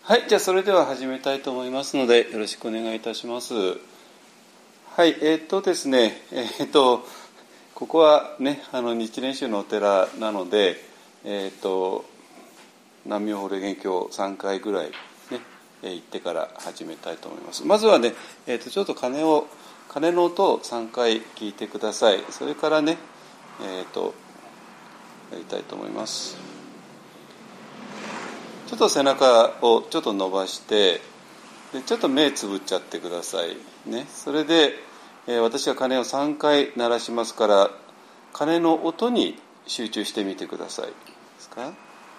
はい、じゃあそれでは始めたいと思いますのでよろしくお願いいたします。はい、ですね、ここはね、日蓮宗のお寺なので、南無妙法蓮華経3回ぐらいね、行ってから始めたいと思います。まずはね、ちょっと鐘の音を3回聞いてください。それからね、やりたいと思います。ちょっと背中をちょっと伸ばしてでちょっと目つぶっちゃってくださいね。それで、私が鐘を3回鳴らしますから鐘の音に集中してみてください。ですか？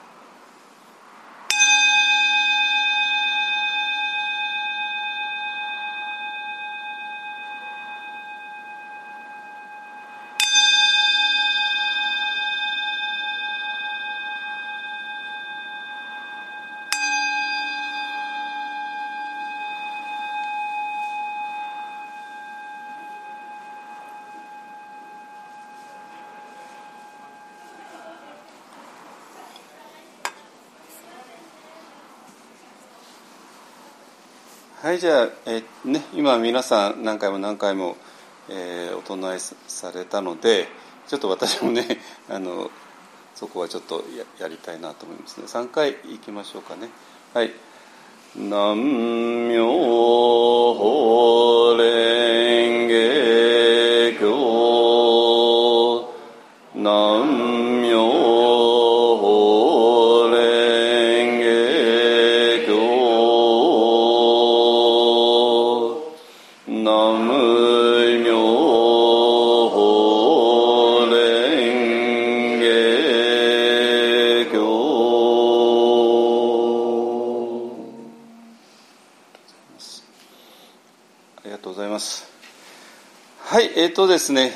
はい、じゃあ、今皆さん何回も、お唱えされたのでちょっと私もねそこはちょっと やりたいなと思いますね。3回いきましょうかね。はい。南無妙法蓮華経南無妙法蓮華経南無妙法蓮華経。ありがとうございます。はい、ですね、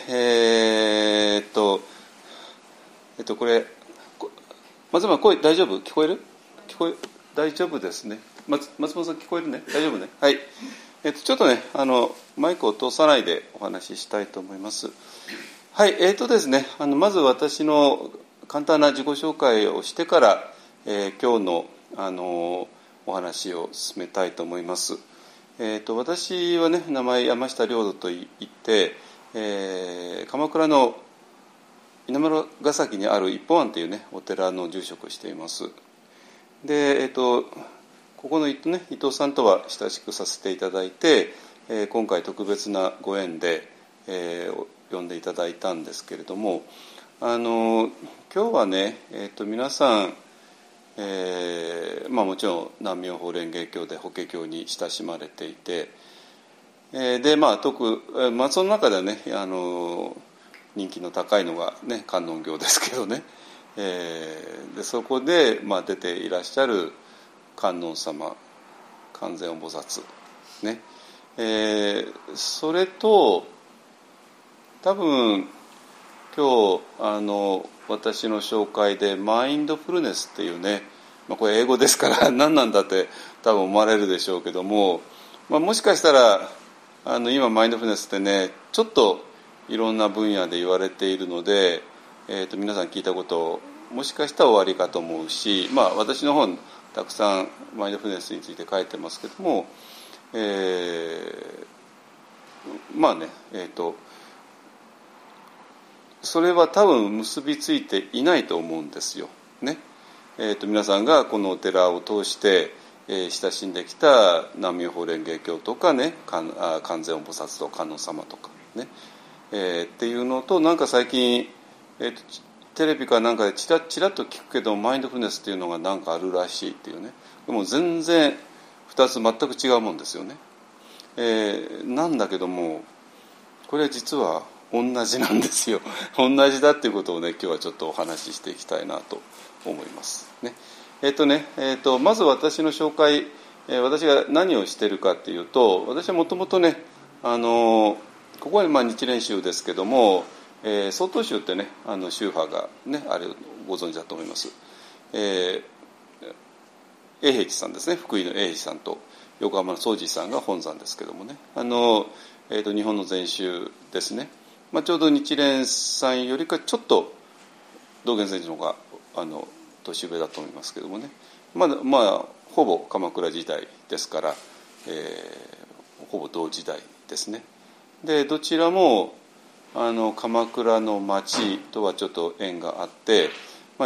これ松本声大丈夫？聞こえる？大丈夫ですね。松本さん聞こえるね？大丈夫ね。はい。ちょっとねマイクを通さないでお話ししたいと思います。はい。ですねまず私の簡単な自己紹介をしてから、今日のお話を進めたいと思います。私はね名前山下良道といって、鎌倉の稲村ヶ崎にある一本庵というねお寺の住職をしています。で、ここの伊藤さんとは親しくさせていただいて、今回特別なご縁で、呼んでいただいたんですけれども、今日はね、皆さん、もちろん南無妙法蓮華経で法華経に親しまれていて、でその中ではね人気の高いのがね観音経ですけどね、でそこで、出ていらっしゃる観音様観世音菩薩ね、それと多分今日私の紹介でマインドフルネスっていうね、これ英語ですから何なんだって多分思われるでしょうけども、もしかしたら今マインドフルネスってねちょっといろんな分野で言われているので、皆さん聞いたこともしかしたらおありかと思うし、私の本たくさんマインドフルネスについて書いてますけども、それは多分結びついていないと思うんですよね。皆さんがこのお寺を通して、親しんできた南無妙法蓮華経とかね観世音菩薩と観音様とかね、っていうのとなんか最近、テレビかなんかでチラッと聞くけどマインドフルネスっていうのがなんかあるらしいっていうね。でも全然2つ全く違うもんですよね。なんだけどもこれは実は同じなんですよ。同じだっていうことをね今日はちょっとお話ししていきたいなと思いますね。まず私の紹介、私が何をしているかっていうと、私はもともとねここは日蓮宗ですけども、曹洞宗ってね宗派がねあれをご存知だと思います。永平寺さんですね、福井の永平寺さんと横浜の宗寺さんが本山ですけどもね日本の禅宗ですね。ちょうど日蓮さんよりかちょっと道元禅師の方が年上だと思いますけどもね、 ほぼ鎌倉時代ですから、ほぼ同時代ですね。でどちらも鎌倉の町とはちょっと縁があって、も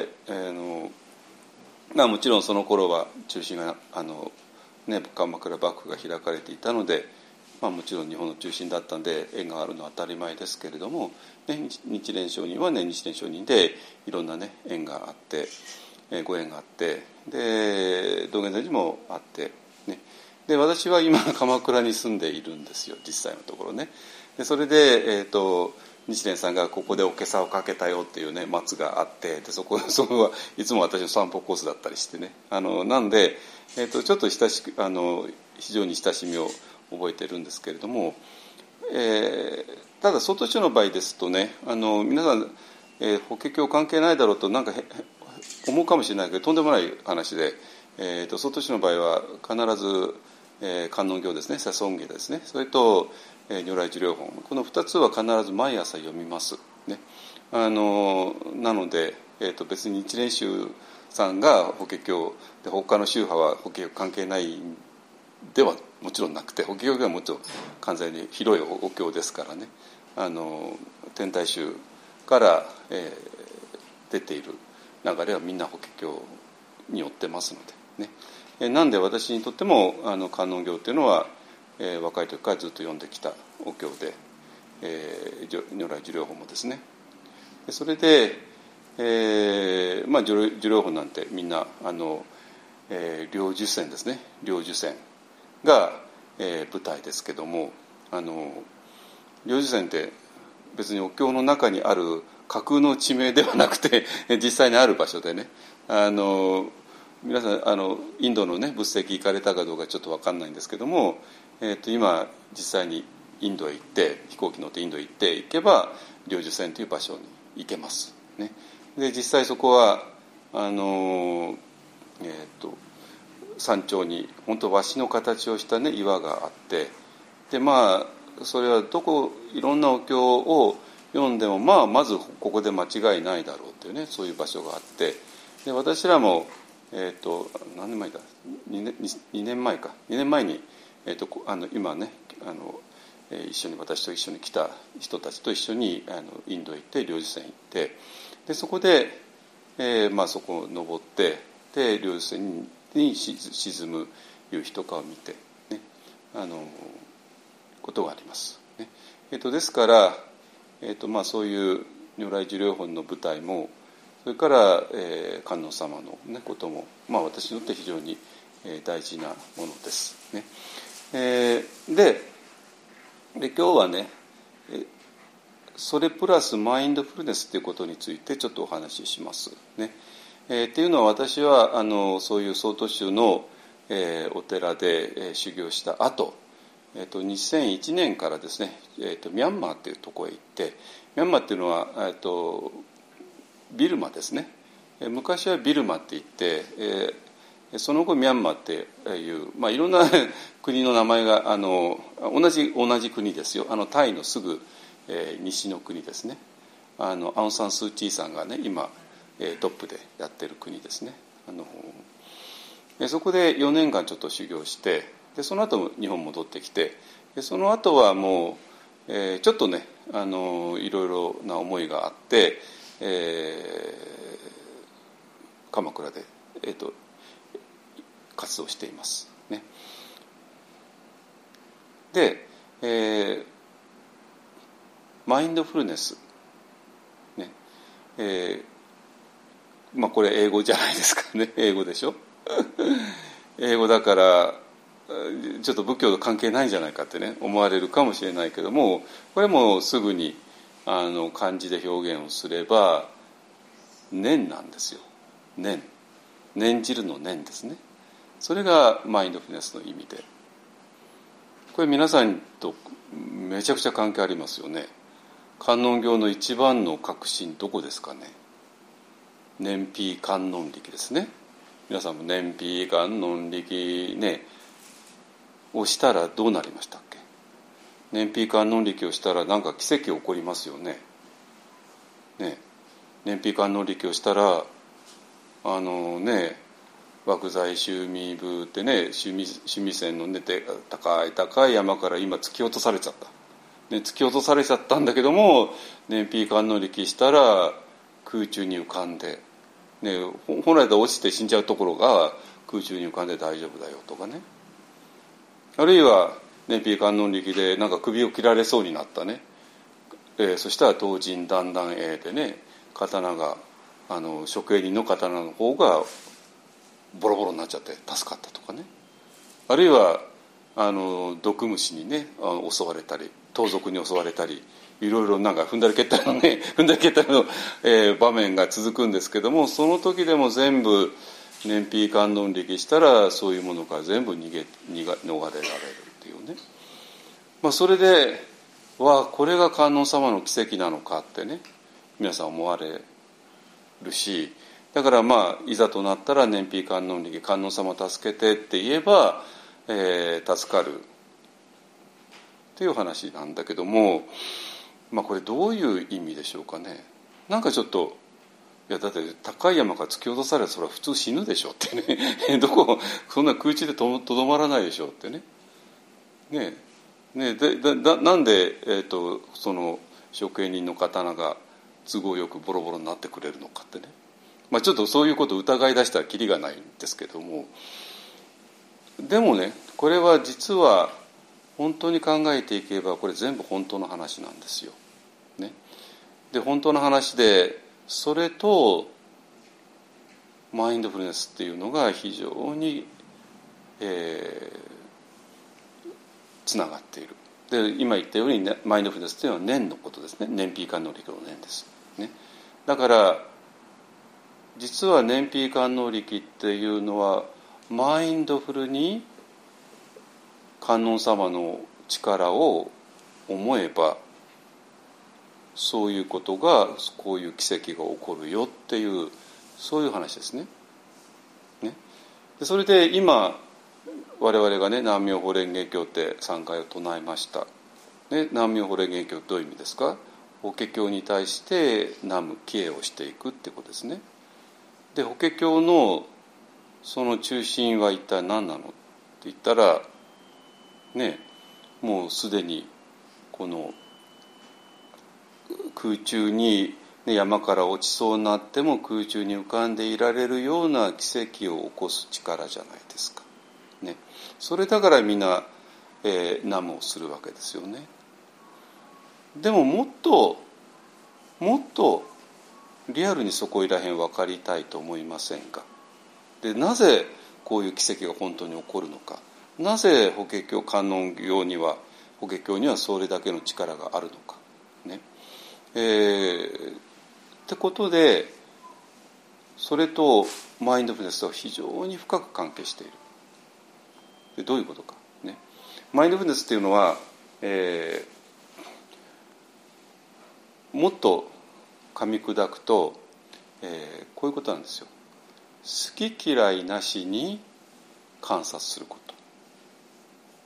ちろんその頃は中心が鎌倉幕府が開かれていたので、もちろん日本の中心だったんで縁があるのは当たり前ですけれども、日蓮上人は日蓮上人でいろんな縁があって、ご縁があって、で道元禅師もあって、で私は今鎌倉に住んでいるんですよ、実際のところね。でそれで、日蓮さんがここでお袈裟をかけたよっていう松があって、でそこはいつも私の散歩コースだったりしてね、なんで、ちょっと非常に親しみを覚えてるんですけれども、ただ曹洞宗の場合ですとね、皆さん、法華経関係ないだろうとなんか思うかもしれないけど、とんでもない話で、曹洞宗の場合は必ず、観音経ですね、世尊儀ですね、それと、如来寿量本、この2つは必ず毎朝読みますね。なので、別に日蓮宗さんが法華経で他の宗派は法華経関係ないではもちろんなくて、法華経はもちろん完全に広いお経ですからね、天台宗から、出ている流れはみんな法華経によってますのでね。なんで私にとっても観音経っていうのは、若い時からずっと読んできたお経で、如来寿量本もですね。それで、寿量本なんてみんな両寿泉ですね、両寿泉が、舞台ですけども、両寿泉って別にお経の中にある架空の地名ではなくて実際にある場所でね、皆さんインドの仏石行かれたかどうかちょっと分かんないんですけども、今実際にインドへ行って飛行機乗ってインドへ行けば両寿泉という場所に行けますね。で実際そこは山頂に本当和紙の形をした岩があって、でそれはいろんなお経を読んでもまずここで間違いないだろうというそういう場所があって、で私らも何年前か2年前に、今ね私と一緒に来た人たちと一緒にインドへ行って両寿泉行って、でそこで、そこを登ってで両寿泉に沈む夕日とかを見てね、ことがありますね。ですから、そういう如来寿量本の舞台も、それから、観音様の、ことも、私にとって非常に、大事なものですね。で今日はね、それプラスマインドフルネスということについてちょっとお話ししますね。っていうのは私はそういう曹洞宗の、お寺で、修行した後、2001年からですね、ミャンマーというところへ行って、ミャンマーっていうのは、ビルマですね。昔はビルマって言って、その後ミャンマーっていう、いろんな国の名前が同じ国ですよ。タイのすぐ、西の国ですね。アウン・サン・スー・チーさんがね今トップでやってる国ですね。そこで4年間ちょっと修行して、でその後日本戻ってきて、でその後はもう、ちょっとねいろいろな思いがあって、鎌倉で、活動していますね。で、マインドフルネスね、これ英語じゃないですかね。英語でしょ英語だからちょっと仏教と関係ないんじゃないかってね思われるかもしれないけども、これもすぐに漢字で表現をすれば念なんですよ。念じるの念ですね。それがマインドフルネスの意味で、これ皆さんとめちゃくちゃ関係ありますよね。観音経の一番の核心どこですかね。念悲観音力ですね。皆さんも念悲観音力ねをしたらどうなりましたっけ。念悲観音力をしたらなんか奇跡起こりますよね。念悲観音力をしたら漠在洲弥部ってね、須弥山の、ね、高い高い山から今突き落とされちゃった、ね、突き落とされちゃったんだけども、燃費観音力したら空中に浮かんで、ね、本来だと落ちて死んじゃうところが空中に浮かんで大丈夫だよとかね、あるいは燃費観音力でなんか首を切られそうになったね、そしたら東尋段々栄でね、刀が職営人の刀の方がボロボロになっちゃって助かったとかね、あるいは毒虫にね襲われたり、盗賊に襲われたり、いろいろなんか踏んだり蹴ったりのね踏んだり蹴ったりの、場面が続くんですけども、その時でも全部燃費観音力したらそういうものから全部逃れられるっていうね、それでこれが観音様の奇跡なのかってね皆さん思われるし、だからいざとなったら燃費観音力、観音様助けてって言えば、助かるっていう話なんだけども、これどういう意味でしょうかね。なんかちょっとだって高い山から突き落とされたらそれは普通死ぬでしょってねそんな空中でとどまらないでしょってね。なんで、その職営人の刀が都合よくボロボロになってくれるのかってね、ちょっとそういうことを疑い出したらキリがないんですけども、でもねこれは実は本当に考えていけばこれ全部本当の話なんですよ。ね、で本当の話で、それとマインドフルネスっていうのが非常につながっている。で今言ったように、ね、マインドフルネスというのは念のことですね。燃費観能力の念です、ね、だから実は燃費観能力っていうのはマインドフルに観音様の力を思えばそういうことが、こういう奇跡が起こるよっていう、そういう話ですね。でそれで今我々がね南無妙法蓮華経って3回を唱えました。南無妙法蓮華経どういう意味ですか。法華経に対して南無帰依をしていくってことですね。で法華経のその中心は一体何なのって言ったらね、もうすでにこの空中に、ね、山から落ちそうになっても空中に浮かんでいられるような奇跡を起こす力じゃないですか、ね、それだからみんな、南無をするわけですよね。でももっとリアルにそこいらへん分かりたいと思いませんか。でなぜこういう奇跡が本当に起こるのか、なぜ法華経観音経にはそれだけの力があるのかね、ってことで、それとマインドフルネスとは非常に深く関係している。でどういうことかね。マインドフルネスっていうのは、もっと噛み砕くと、こういうことなんですよ。好き嫌いなしに観察すること、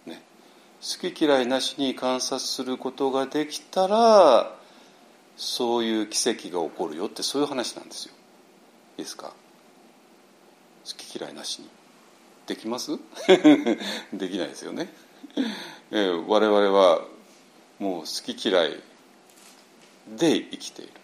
ね、好き嫌いなしに観察することができたらそういう奇跡が起こるよって、そういう話なんですよ。いいですか。好き嫌いなしにできますできないですよね。我々はもう好き嫌いで生きている。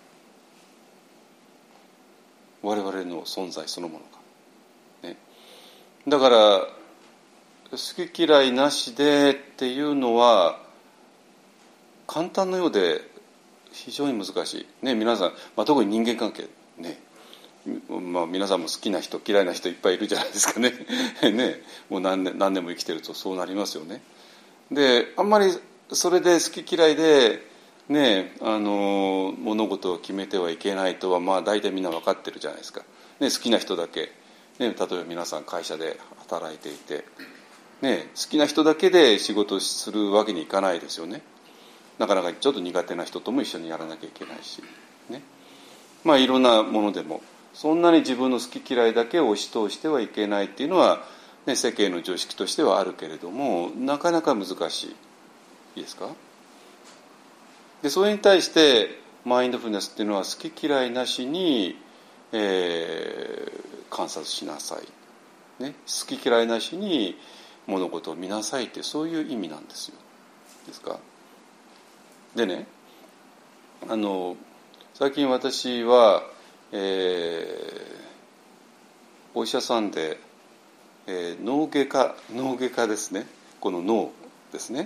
我々の存在そのものが、ね、だから好き嫌いなしでっていうのは簡単なようで非常に難しい、ね、皆さん、特に人間関係ね、皆さんも好きな人嫌いな人いっぱいいるじゃないですかねね、もう何年も生きてるとそうなりますよね。であんまりそれで好き嫌いでね、物事を決めてはいけないとは大体みんな分かってるじゃないですか、ね、好きな人だけ、ね、例えば皆さん会社で働いていて、ね、好きな人だけで仕事するわけにいかないですよね。なかなかちょっと苦手な人とも一緒にやらなきゃいけないし、ね、いろんなものでもそんなに自分の好き嫌いだけを押し通してはいけないっていうのは、ね、世間の常識としてはあるけれどもなかなか難しい。いいですか。でそれに対してマインドフルネスっていうのは好き嫌いなしに、観察しなさい、 ね、好き嫌いなしに物事を見なさいってそういう意味なんですよ。ですか。でね、最近私は、お医者さんで、脳外科ですね、この脳ですね、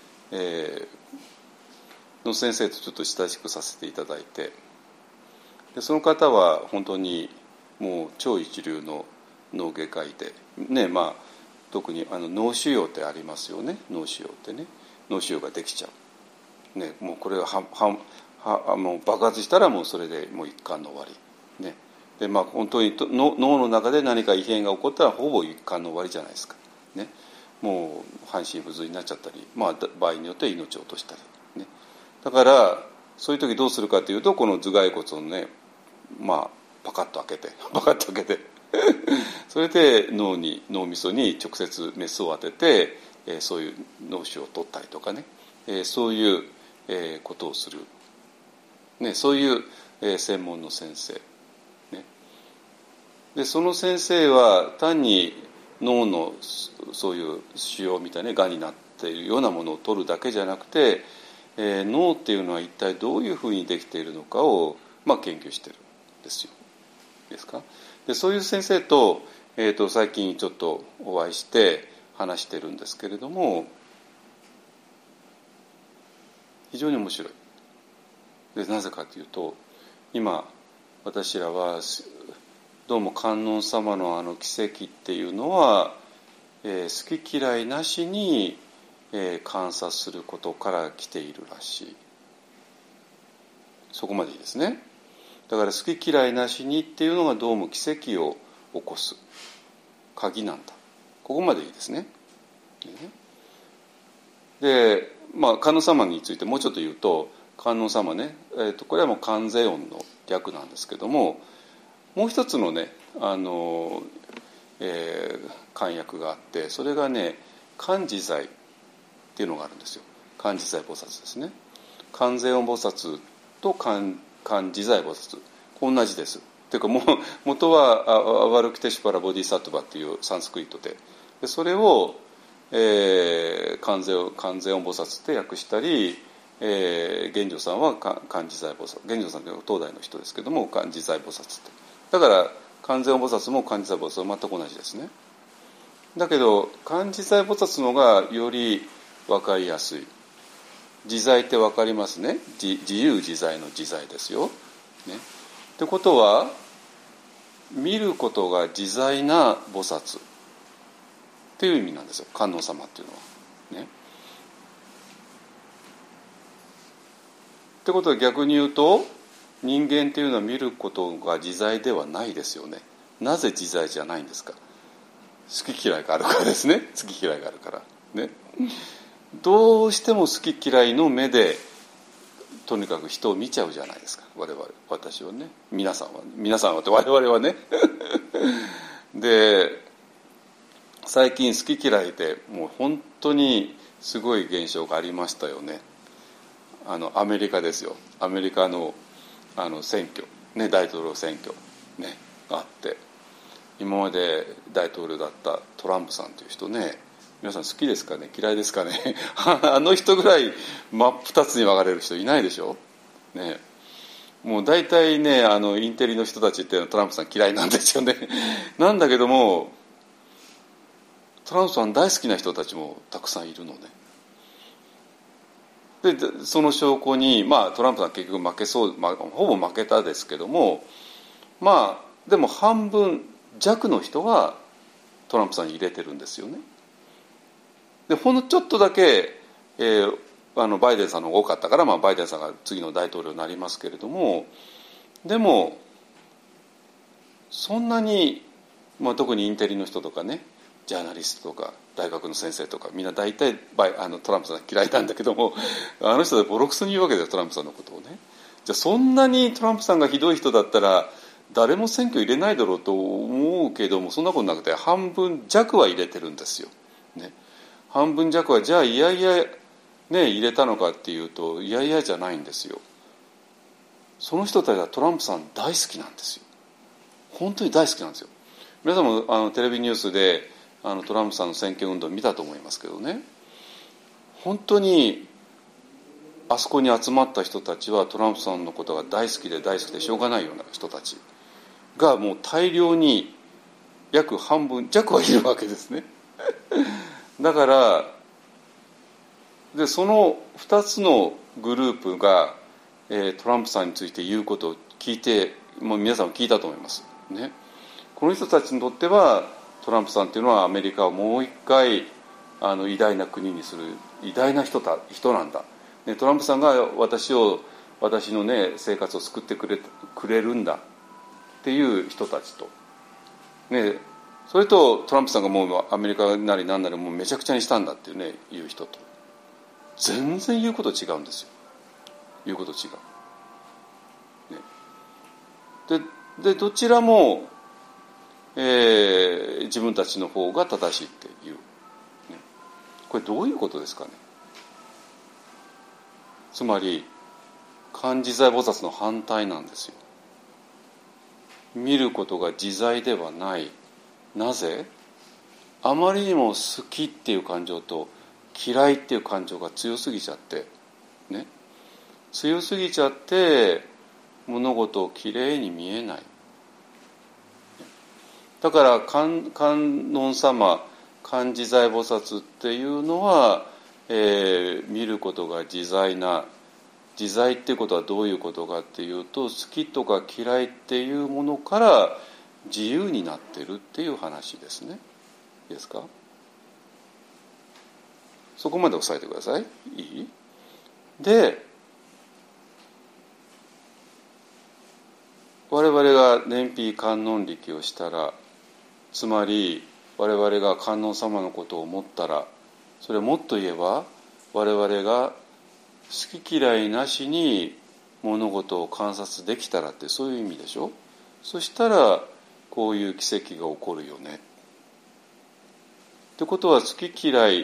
の先生とちょっと親しくさせていただいて、でその方は本当にもう超一流の脳外科医でね、まあ特に脳腫瘍ってありますよね。脳腫瘍ってね、脳腫瘍ができちゃう、ね、もうこれがもう爆発したらもうそれでもう一巻の終わり、ね、でまあ本当に脳の中で何か異変が起こったらほぼ一巻の終わりじゃないですか、ね、もう半身不随になっちゃったり、まあ、場合によっては命を落としたり、ね、だからそういう時どうするかというと、この頭蓋骨をね、まあパカッと開けてそれで脳みそに直接メスを当てて、そういう脳腫瘍を取ったりとかね、そういう、ことをする、ね、そういう、専門の先生、ね、でその先生は単に脳のそういう腫瘍みたいながんになっているようなものを取るだけじゃなくて、脳っていうのは一体どういうふうにできているのかを、まあ、研究してるんですよ。ですか。でそういう先生と、最近ちょっとお会いして話してるんですけれども、非常に面白い。でなぜかというと、今私らはどうも観音様の奇跡っていうのは、好き嫌いなしに、観察することから来ているらしい。そこまでいいですね。だから好き嫌いなしにっていうのがどうも奇跡を起こす鍵なんだ。ここまでいいですね。で、まあ観音様についてもうちょっと言うと、観音様ね、これはもう観世音の略なんですけども、もう一つのね、観訳があって、それがね、観自在っていうのがあるんですよ。観自在菩薩ですね。観世音菩薩と観自在菩薩、同じです。というか元はアワルキテシュパラボディサットバっていうサンスクリットで、それを、観世音菩薩って訳したり、玄奘さんは観自在菩薩、玄奘さんというのは東大の人ですけども、観自在菩薩って、だから観世音菩薩も観自在菩薩は全く同じですね。だけど観自在菩薩のがより分かりやすい。自在って分かりますね。自由自在の自在ですよ、ね、ってことは見ることが自在な菩薩っていう意味なんですよ、観音様っていうのはね。ってことは逆に言うと、人間っていうのは見ることが自在ではないですよね。なぜ自在じゃないんですか。好き嫌いがあるからですね。好き嫌いがあるからね。どうしても好き嫌いの目でとにかく人を見ちゃうじゃないですか、我々、私はね、皆さんはって我々はねで最近好き嫌いでもう本当にすごい現象がありましたよね。アメリカですよ。アメリカの選挙ね、大統領選挙ねがあって、今まで大統領だったトランプさんという人ね、皆さん好きですかね、嫌いですかねあの人ぐらい真っ二つに分かれる人いないでしょ、ね、もう大体ね、インテリの人たちってトランプさん嫌いなんですよねなんだけどもトランプさん大好きな人たちもたくさんいるのね。でその証拠に、まあ、トランプさん結局負けそう、まあ、ほぼ負けたですけども、まあでも半分弱の人がトランプさんに入れてるんですよね。でほんのちょっとだけ、バイデンさんの方が多かったから、まあ、バイデンさんが次の大統領になりますけれども、でもそんなに、まあ、特にインテリの人とかね、ジャーナリストとか大学の先生とかみんな大体トランプさん嫌いなんだけども、あの人でボロクソに言うわけだよ、トランプさんのことをね。じゃあそんなにトランプさんがひどい人だったら誰も選挙入れないだろうと思うけども、そんなことなくて半分弱は入れてるんですよ、ね、半分弱はじゃあいやいや、ね、入れたのかっていうといやいやじゃないんですよ。その人たちはトランプさん大好きなんですよ。本当に大好きなんですよ。 皆さんもテレビニュースでトランプさんの選挙運動を見たと思いますけどね、本当にあそこに集まった人たちはトランプさんのことが大好きでしょうがないような人たちがもう大量に約半分弱はいるわけですねだからでその2つのグループが、トランプさんについて言うことを聞いて、もう皆さんも聞いたと思いますね。この人たちにとってはトランプさんというのはアメリカをもう一回偉大な国にする偉大な人なんだ、ね、トランプさんが私の、ね、生活を救ってくれるんだっていう人たちと、ね、それとトランプさんがもうアメリカなり何なりもうめちゃくちゃにしたんだっていうねいう人と全然言うこと違うんですよ。言うこと違う、ね、でどちらも、自分たちの方が正しいっていう、ね、これどういうことですかね。つまり漢自在菩薩の反対なんですよ。見ることが自在ではない。なぜ？あまりにも好きっていう感情と嫌いっていう感情が強すぎちゃってね、強すぎちゃって物事をきれいに見えない。だから観音様漢自在菩薩っていうのは、見ることが自在な、自在っていうことはどういうことかっていうと、好きとか嫌いっていうものから自由になってるっていう話ですね。いいですか？そこまで押さえてください。いい？で、我々が燃費観音力をしたら、つまり我々が観音様のことを思ったら、それをもっと言えば我々が好き嫌いなしに物事を観察できたらって、そういう意味でしょ。そしたらこういう奇跡が起こるよねってことは、好き嫌い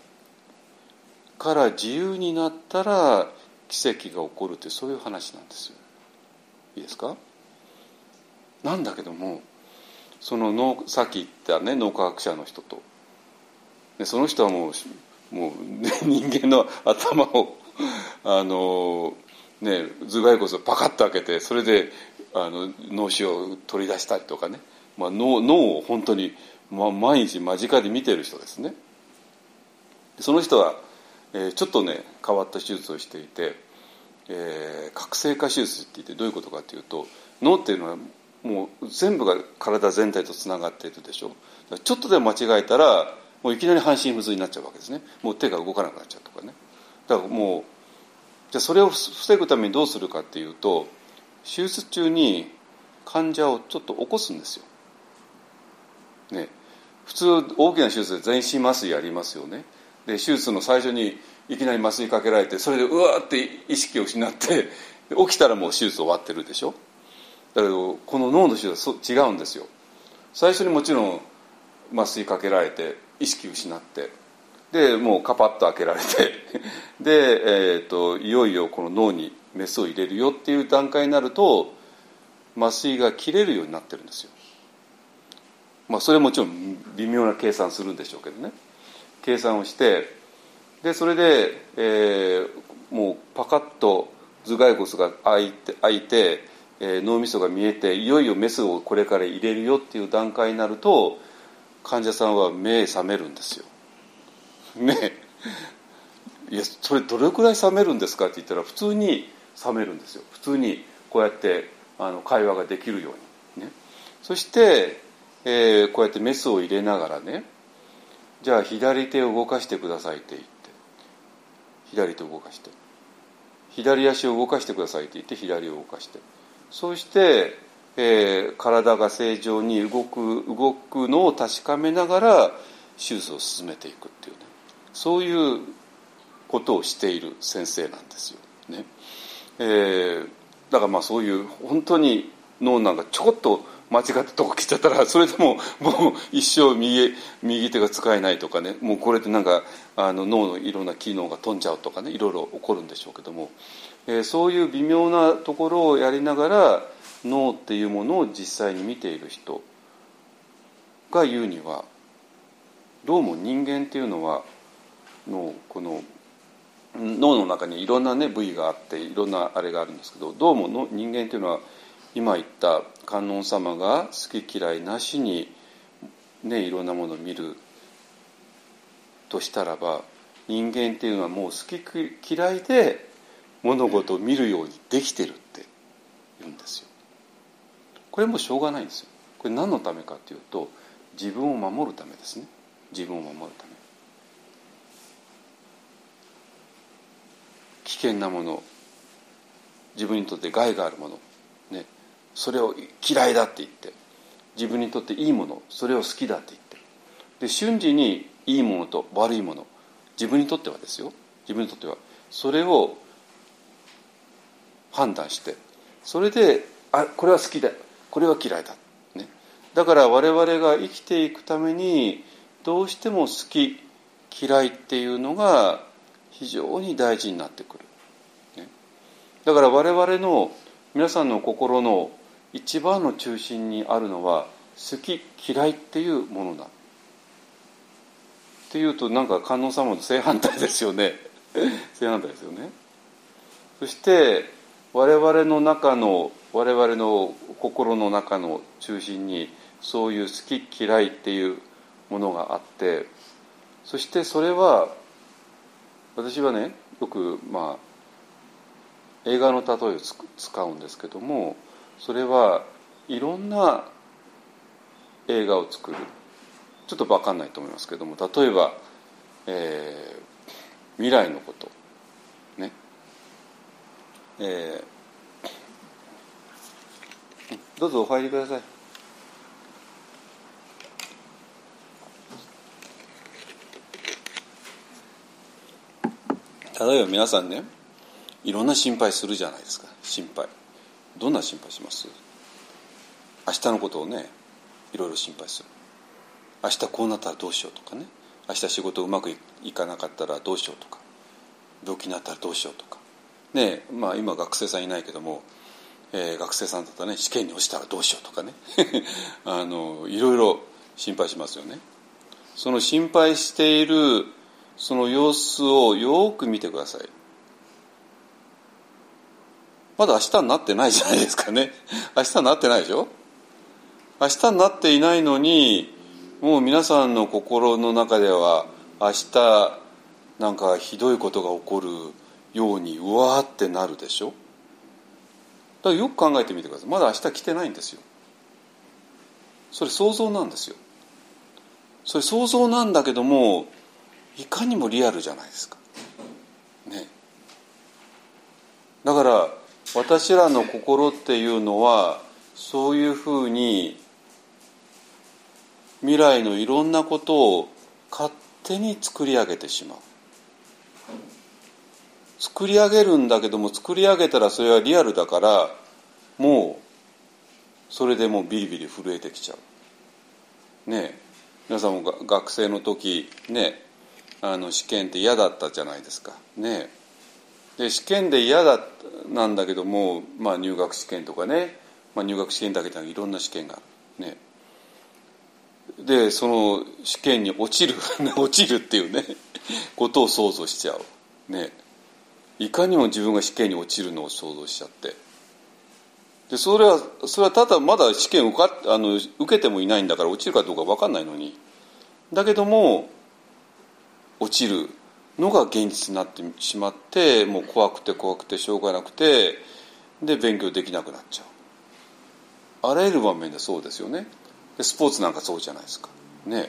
から自由になったら奇跡が起こるって、そういう話なんですよ。いいですか？なんだけども、そのさっき言ったね、脳科学者の人と、でその人はもう人間の頭を頭蓋骨をパカッと開けて、それで脳死を取り出したりとかね、脳を本当に、毎日間近で見てる人ですね。その人は、ちょっとね変わった手術をしていて、覚醒化手術って言って、どういうことかというと、脳っていうのはもう全部が体全体とつながっているでしょ。ちょっとでも間違えたらもういきなり半身不随になっちゃうわけですね。もう手が動かなくなっちゃうとかね。だからもうじゃあそれを防ぐためにどうするかっていうと、手術中に患者をちょっと起こすんですよ。ね、普通大きな手術で全身麻酔やりますよね。で手術の最初にいきなり麻酔かけられて、それでうわーって意識を失って起きたらもう手術終わってるでしょ。だけどこの脳の手術は違うんですよ。最初にもちろん麻酔かけられて意識失って、でもうカパッと開けられてで、いよいよこの脳にメスを入れるよっていう段階になると、麻酔が切れるようになってるんですよ。それもちろん微妙な計算するんでしょうけどね、計算をして、でそれで、もうパカッと頭蓋骨が開いて、脳みそが見えて、いよいよメスをこれから入れるよっていう段階になると、患者さんは目覚めるんですよ。ね、いやそれどれくらい覚めるんですかって言ったら、普通に覚めるんですよ。普通にこうやって会話ができるようにね。そして、こうやってメスを入れながらね、じゃあ左手を動かしてくださいって言って、左手を動かして、左足を動かしてくださいって言って左を動かして、そうして、体が正常に動くのを確かめながら手術を進めていくっていうね、そういうことをしている先生なんですよね。だからそういう本当に脳なんかちょこっと間違ったとこ切っちゃったら、それでもう一生右手が使えないとかね、もうこれでなんか脳のいろんな機能が飛んじゃうとかね、いろいろ起こるんでしょうけども、そういう微妙なところをやりながら脳っていうものを実際に見ている人が言うには、どうも人間っていうのはこの脳の中にいろんなね部位があっていろんなあれがあるんですけど、どうもの人間っていうのは今言った観音様が好き嫌いなしにねいろんなものを見るとしたらば、人間っていうのはもう好き嫌いで物事を見るようにできてるって言うんですよ。これもしょうがないんですよ。これ何のためかというと、自分を守るためですね。自分を守るため。危険なもの、自分にとって害があるもの、ね、それを嫌いだって言って、自分にとっていいもの、それを好きだって言って、で瞬時にいいものと悪いもの、自分にとってはですよ、自分にとってはそれを判断して、それでこれは好きだ、これは嫌いだ、ね、だから我々が生きていくためにどうしても好き嫌いっていうのが非常に大事になってくる、ね、だから我々の皆さんの心の一番の中心にあるのは好き嫌いっていうものだっていうと、なんか観音様と正反対ですよね正反対ですよね。そして我々の心の中の中心にそういう好き嫌いっていうものがあって、そしてそれは私はねよく映画の例えを使うんですけども、それはいろんな映画を作る、ちょっと分かんないと思いますけども、例えば、未来のことね、どうぞお入りください。例えば皆さんね、いろんな心配するじゃないですか。心配、どんな心配します？明日のことをねいろいろ心配する。明日こうなったらどうしようとかね、明日仕事うまくいかなかったらどうしようとか、病気になったらどうしようとかね、今学生さんいないけども、学生さんだったらね試験に落ちたらどうしようとかねいろいろ心配しますよね。その心配しているその様子をよく見てください。まだ明日になってないじゃないですかね明日になってないでしょ。明日になっていないのに、もう皆さんの心の中では明日なんかひどいことが起こるようにうわーってなるでしょ。だからよく考えてみてください。まだ明日来てないんですよ。それ想像なんですよ。それ想像なんだけども、いかにもリアルじゃないですかね。だから私らの心っていうのはそういうふうに未来のいろんなことを勝手に作り上げてしまう。作り上げるんだけども、作り上げたらそれはリアルだから、もうそれでもうビリビリ震えてきちゃうね。皆さんも学生の時ね、試験って嫌だったじゃないですかね。で試験で嫌だなんだけども、入学試験とかね、入学試験だけじゃなくいろんな試験があるね。でその試験に落ちる落ちるっていうねことを想像しちゃうね。いかにも自分が試験に落ちるのを想像しちゃって、でそれはただまだ試験受けてもいないんだから落ちるかどうか分かんないのに、だけども落ちるのが現実になってしまって、もう怖くてしょうがなくて、で勉強できなくなっちゃう。あらゆる場面でそうですよね。でスポーツなんかそうじゃないですかね。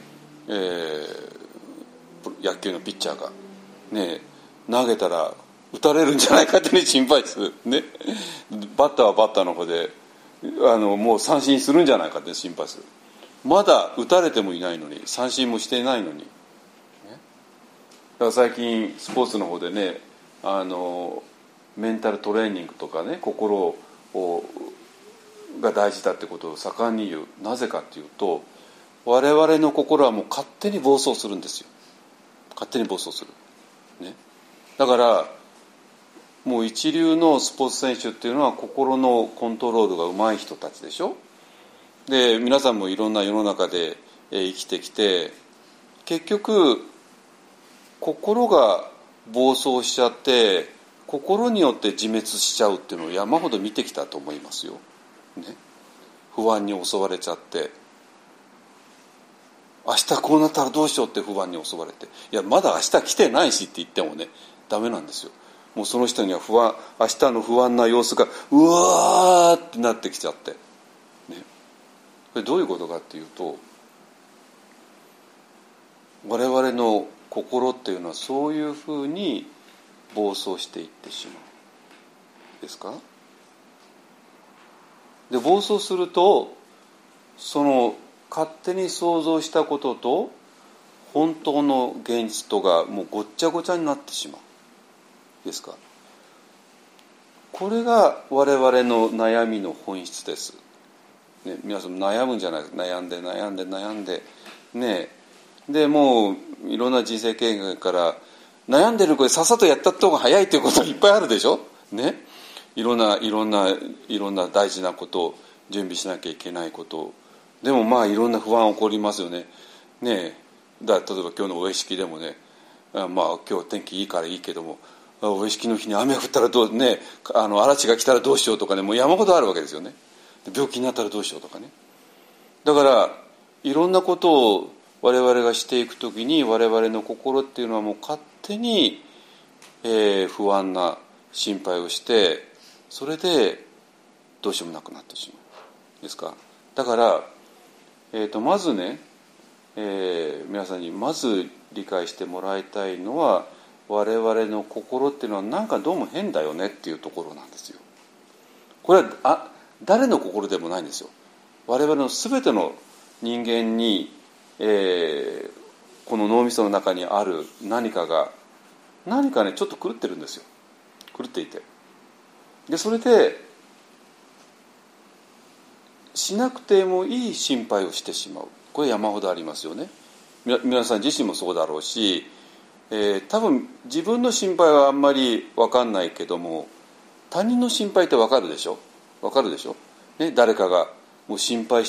野球のピッチャーがね投げたら打たれるんじゃないかってね心配するね。バッターはバッターの方でもう三振するんじゃないかって心配する。まだ打たれてもいないのに、三振もしていないのに、ね、だから最近スポーツの方でねメンタルトレーニングとかね、心が大事だってことを盛んに言う。なぜかっていうと、我々の心はもう勝手に暴走するんですよ。勝手に暴走する、ね、だからもう一流のスポーツ選手っていうのは心のコントロールが上手い人たちでしょ。 で皆さんもいろんな世の中で生きてきて、結局心が暴走しちゃって心によって自滅しちゃうっていうのを山ほど見てきたと思いますよ、ね、不安に襲われちゃって、明日こうなったらどうしようって不安に襲われて、いやまだ明日来てないしって言ってもねダメなんですよ。もうその人には明日の不安な様子がうわーってなってきちゃって、ね、これどういうことかっていうと、我々の心っていうのはそういうふうに暴走していってしまうですか。で暴走すると、その勝手に想像したことと本当の現実とがもうごっちゃごちゃになってしまうですか。これが我々の悩みの本質です、ね、皆さん悩むんじゃないですか。悩んでね、でもういろんな人生経験から悩んでる子でさっさとやった方が早いということいっぱいあるでしょ、ね、いろんな大事なことを準備しなきゃいけないことでもまあいろんな不安起こりますよね。ねえ、例えば今日のお会式でもね、まあ今日天気いいからいいけども、お会式の日に雨が降ったらどうね、嵐が来たらどうしようとかね、もう山ほどあるわけですよね。病気になったらどうしようとかね。だからいろんなことを我々がしていくときに、我々の心っていうのはもう勝手に、不安な心配をして、それでどうしようもなくなってしまうですか。だから、まずね、皆さんにまず理解してもらいたいのは、我々の心っていうのはなんかどうも変だよねっていうところなんですよ。これは誰の心でもないんですよ。我々の全ての人間に、この脳みその中にある何かねちょっと狂ってるんですよ。狂っていて、でそれでしなくてもいい心配をしてしまう。これ山ほどありますよね。皆さん自身もそうだろうし、多分自分の心配はあんまり分かんないけども、他人の心配って分かるでしょ、ね、誰かがもう心配して、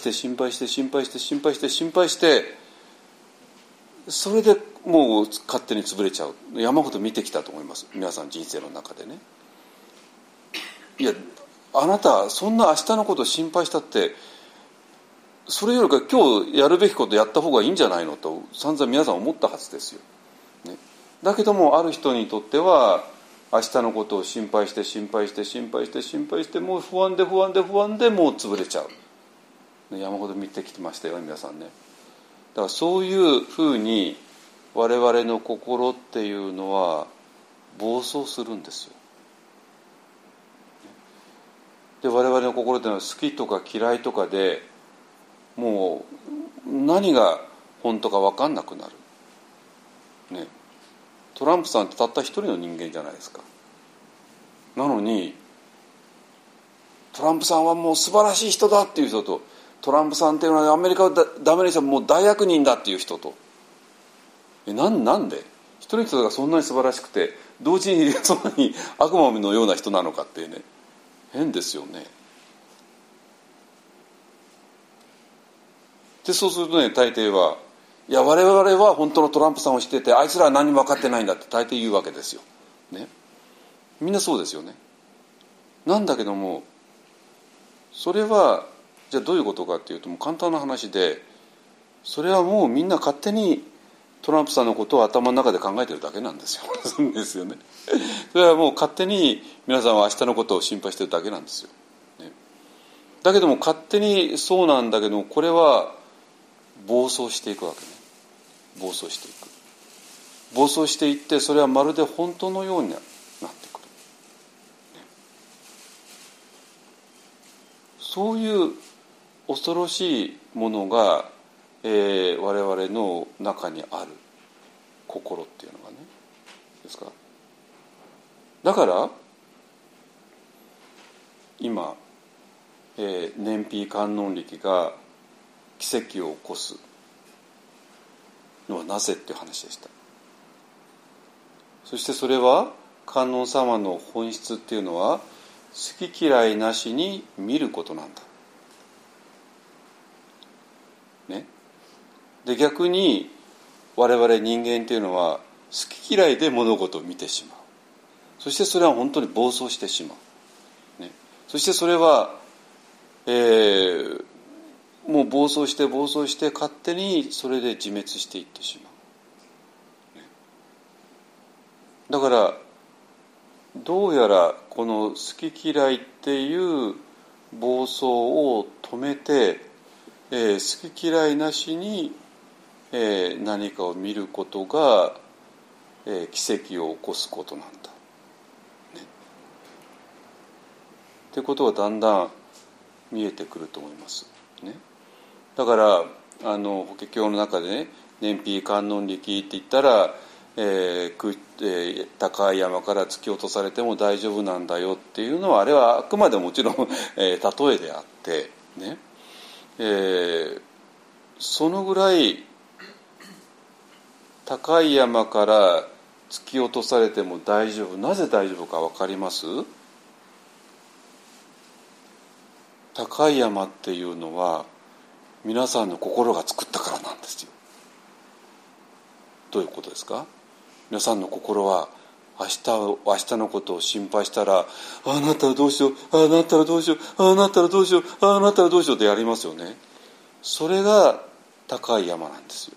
それでもう勝手に潰れちゃう。山ほど見てきたと思います、皆さん人生の中でね。いやあなたそんな明日のことを心配したって、それよりか今日やるべきことやった方がいいんじゃないのと散々皆さん思ったはずですよ、ね、だけどもある人にとっては明日のことを心配してもう不安でもう潰れちゃう。山ほど見てきてましたよ皆さんね。だからそういうふうに我々の心っていうのは暴走するんですよ。で我々の心っていうのは好きとか嫌いとかでもう何が本当か分かんなくなる、ね、トランプさんってたった一人の人間じゃないですか。なのにトランプさんはもう素晴らしい人だっていう人と、トランプさんっていうのはアメリカをダメにしたもう大悪人だっていう人と、なんで一人の人がそんなに素晴らしくて同時にそんなに悪魔のような人なのかっていうね、変ですよね。でそうするとね、大抵はいや我々は本当のトランプさんを知ってて、あいつらは何も分かってないんだって大抵言うわけですよ、ね、みんなそうですよね。なんだけどもそれはじゃあどういうことかっていうと、もう簡単な話で、それはもうみんな勝手にトランプさんのことを頭の中で考えてるだけなんですよそうですよね。それはもう勝手に皆さんは明日のことを心配してるだけなんですよ、ね、だけども勝手にそうなんだけども、これは暴走していくわけね。暴走していって、それはまるで本当のようになってくる、ね、そういう恐ろしいものが、我々の中にある心っていうのがねですか。だから今、燃費観音力が奇跡を起こすのはなぜっていう話でした。そしてそれは観音様の本質っていうのは好き嫌いなしに見ることなんだ。 ね。で逆に我々人間っていうのは好き嫌いで物事を見てしまう。そしてそれは本当に暴走してしまう、ね、そしてそれは、もう暴走して勝手にそれで自滅していってしまう、ね、だからどうやらこの好き嫌いっていう暴走を止めて、好き嫌いなしに、何かを見ることが、奇跡を起こすことなんだ、ね、ってことがだんだん見えてくると思います、ね、だから法華経の中でね、燃費観音力って言ったら、高い山から突き落とされても大丈夫なんだよっていうのは、あれはあくまでもちろん、例えであってね、そのぐらい高い山から突き落とされても大丈夫。なぜ大丈夫か分かります？高い山っていうのは皆さんの心が作ったからなんですよ。どういうことですか？皆さんの心は明日のことを心配したら、ああなったらどうしよう、ああなったらどうしよう、ああなったらどうしよう、ああなったらどうしようってやりますよね。それが高い山なんですよ。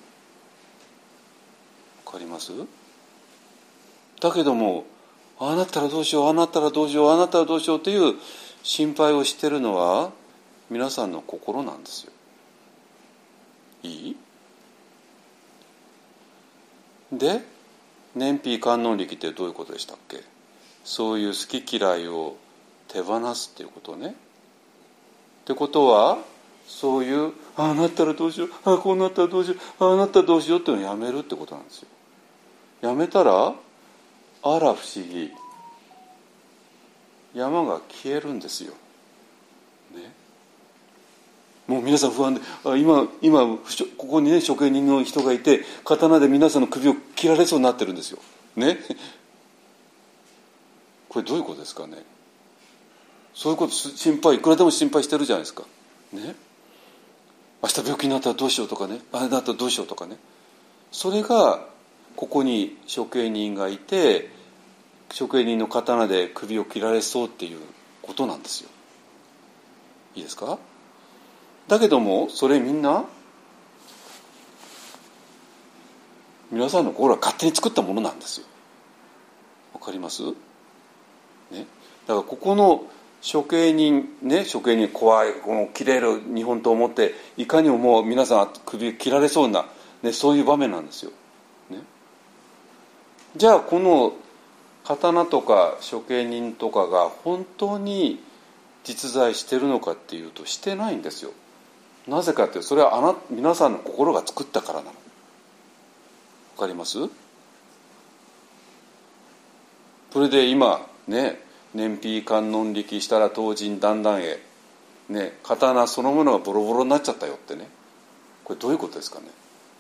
わかります？だけども、ああなったらどうしよう、ああなったらどうしよう、ああなったらどうしようっていう心配をしてるのは皆さんの心なんですよ。いい？で、燃費観音力ってどういうことでしたっけ？そういう好き嫌いを手放すっていうことね。ってことは、そういうああなったらどうしよう、ああこうなったらどうしよう、ああなったらどうしようっていうのをやめるってことなんですよ。やめたら、あら不思議、山が消えるんですよ。ね。もう皆さん不安で、今ここにね処刑人の人がいて、刀で皆さんの首を切られそうになってるんですよ。ね。これどういうことですかね。そういうこと心配、いくらでも心配してるじゃないですか。ね。明日病気になったらどうしようとかね、あれなったらどうしようとかね。それがここに処刑人がいて、処刑人の刀で首を切られそうっていうことなんですよ。いいですか？だけどもそれみんな皆さんの心が勝手に作ったものなんですよ。わかります？ね。だからここの処刑人ね、処刑人怖い、もう切れる日本刀を持っていかにももう皆さん首切られそうな、ね、そういう場面なんですよ。ね。じゃあこの刀とか処刑人とかが本当に実在してるのかっていうと、してないんですよ。なぜかっていうと、それは皆さんの心が作ったからなの。わかります？それで今ね、燃費観音力したら東尋段々へ、ね、刀そのものがボロボロになっちゃったよってね。これどういうことですかね。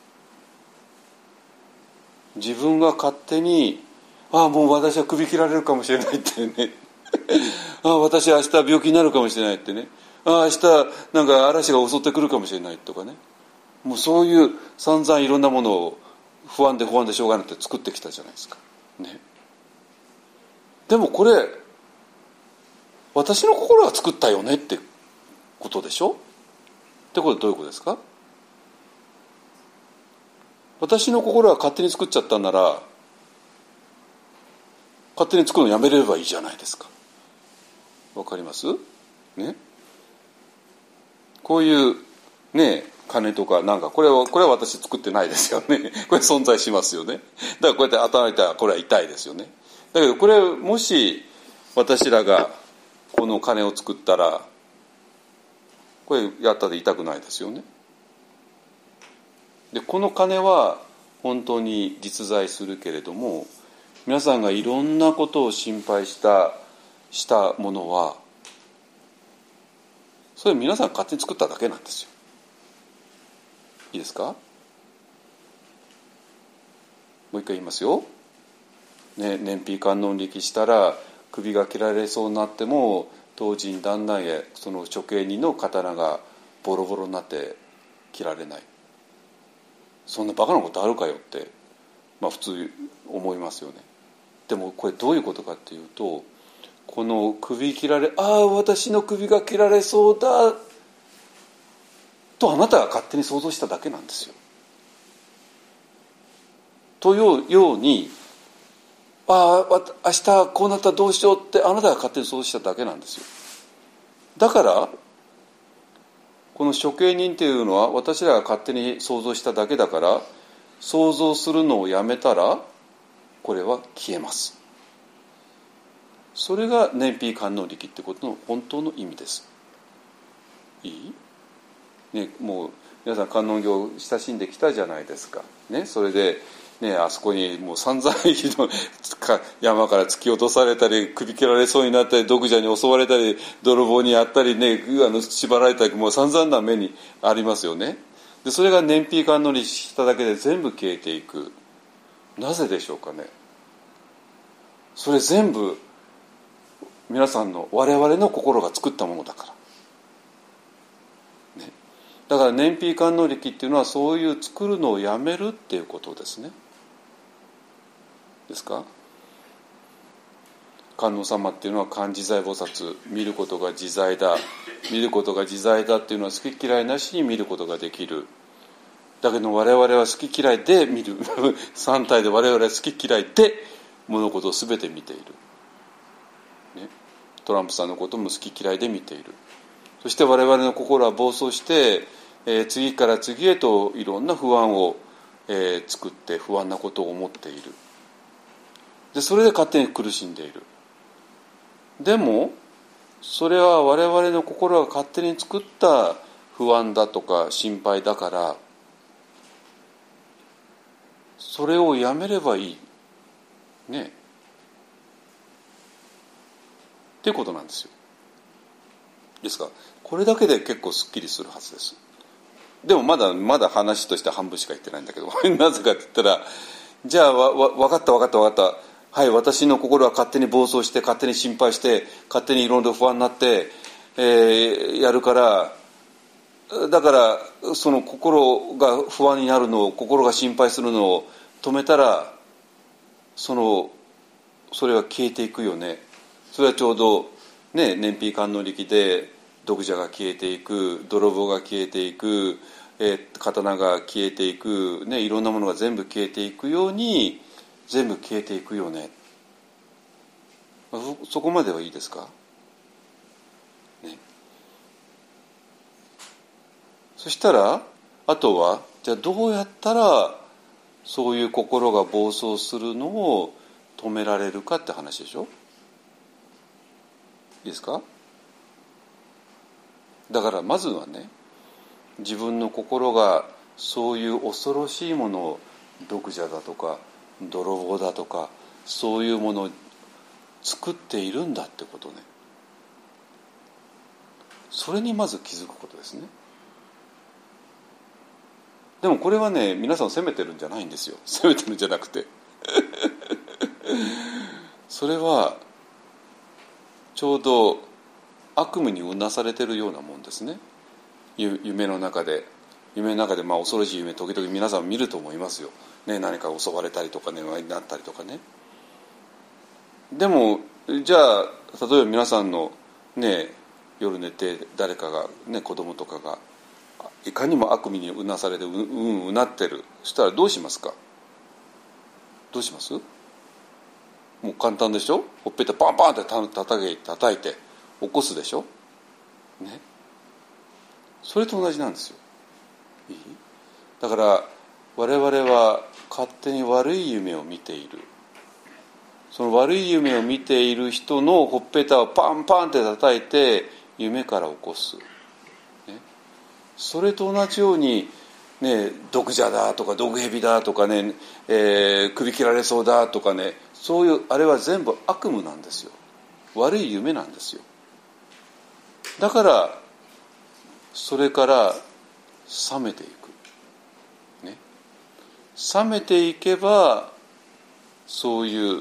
自分が勝手に、もう私は首切られるかもしれないってね私は明日病気になるかもしれないってね、明日なんか嵐が襲ってくるかもしれないとかね、もうそういう散々いろんなものを不安でしょうがなくて作ってきたじゃないですか、ね、でもこれ私の心が作ったよねってことでしょ。ってことはどういうことですか。私の心が勝手に作っちゃったんなら、勝手に作るのやめればいいじゃないですか。わかります？ね。こういうね、金とかなんかこれは私作ってないですよね。これ存在しますよね。だからこうやって頭いたらこれは痛いですよね。だけどこれもし私らがこの金を作ったら、これやったで痛くないですよね。でこの金は本当に実在するけれども、皆さんがいろんなことを心配したものは、それ皆さん勝手に作っただけなんですよ。いいですか。もう一回言いますよ、ね、燃費観音力したら首が切られそうになっても東尋段々へその処刑人の刀がボロボロになって切られない。そんなバカなことあるかよって、普通思いますよね。でもこれどういうことかっていうと、この首切られ、ああ私の首が切られそうだとあなたが勝手に想像しただけなんですよ。というように、ああ明日こうなったらどうしようってあなたが勝手に想像しただけなんですよ。だからこの処刑人っていうのは私らが勝手に想像しただけだから、想像するのをやめたらこれは消えます。それが燃費観能力ってことの本当の意味です。いい？ね、もう皆さん観音経親しんできたじゃないですか。ね、それで、ね、あそこにもう散々山から突き落とされたり首切られそうになったり毒蛇に襲われたり泥棒にあったりね、縛られたりもう散々な目にありますよね。でそれが燃費観能力しただけで全部消えていく。なぜでしょうかね。それ全部皆さんの我々の心が作ったものだから、ね、だから燃費観能力っていうのはそういう作るのをやめるっていうことですね。ですか。観音様っていうのは観自在菩薩、見ることが自在だ、見ることが自在だっていうのは好き嫌いなしに見ることができる。だけど我々は好き嫌いで見る三体で我々は好き嫌いで物事を全て見ている、ね、トランプさんのことも好き嫌いで見ている。そして我々の心は暴走して、次から次へといろんな不安を、作って不安なことを思っている。でそれで勝手に苦しんでいる。でもそれは我々の心が勝手に作った不安だとか心配だから、それをやめればいいねっていうことなんですよ。ですからこれだけで結構すっきりするはずです。でもまだ話として半分しか言ってないんだけどなぜかって言ったら、じゃあ分かったはい、私の心は勝手に暴走して勝手に心配して勝手にいろんな不安になって、やるから、だからその心が不安になるのを、心が心配するのを止めたらそれは消えていくよね。それはちょうどね、燃費観能力で毒蛇が消えていく、泥棒が消えていく、刀が消えていく、ね、いろんなものが全部消えていくように全部消えていくよね。そこまではいいですか、ね、そしたらあとはじゃあどうやったらそういう心が暴走するのを止められるかって話でしょ。いいですか。だからまずはね、自分の心がそういう恐ろしいものを、毒蛇だとか泥棒だとかそういうものを作っているんだってことね。それにまず気づくことですね。でもこれはね、皆さんを責めてるんじゃないんですよ。責めてるんじゃなくてそれはちょうど悪夢にうなされてるようなもんですね。夢の中で恐ろしい夢時々皆さん見ると思いますよ、ね、何か襲われたりとかね、なったりとかね。でもじゃあ例えば皆さんのね、夜寝て誰かがね、子供とかがいかにも悪夢にうなされてうなってる。そしたらどうしますか。どうします。もう簡単でしょ。ほっぺたパンパンって叩いて起こすでしょ、ね、それと同じなんですよ。いい？だから我々は勝手に悪い夢を見ている。その悪い夢を見ている人のほっぺたをパンパンって叩いて夢から起こす、ね、それと同じように、ね、毒蛇だとか毒蛇だとかね、首切られそうだとかね、そういうあれは全部悪夢なんですよ。悪い夢なんですよ。だからそれから冷めていく、ね、冷めていけばそういう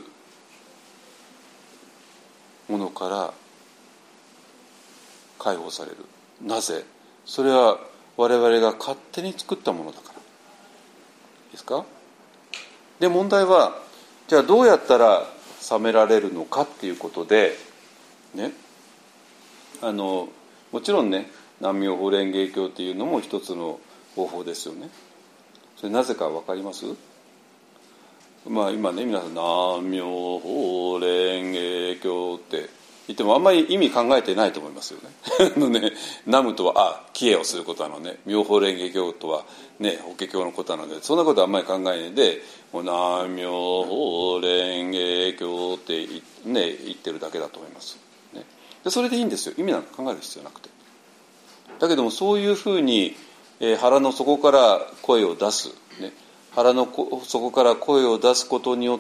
ものから解放される。なぜ？それは我々が勝手に作ったものだから。いいですか？で、問題はじゃあどうやったら冷められるのかっていうことでね、もちろんね、南無妙法蓮華経っていうのも一つの方法ですよね。それなぜか分かります？まあ今ね、皆さん南無妙法蓮華経って言ってもあんまり意味考えてないと思いますよね。南無とは帰依をすることなのね、妙法蓮華経とはね、法華経のことなので、そんなことはあんまり考えないで、もう南無妙法蓮華経ってね言ってるだけだと思います。ね、でそれでいいんですよ。意味なんか考える必要なくて。だけどもそういうふうに、腹の底から声を出す、ね、腹の底から声を出すことによって、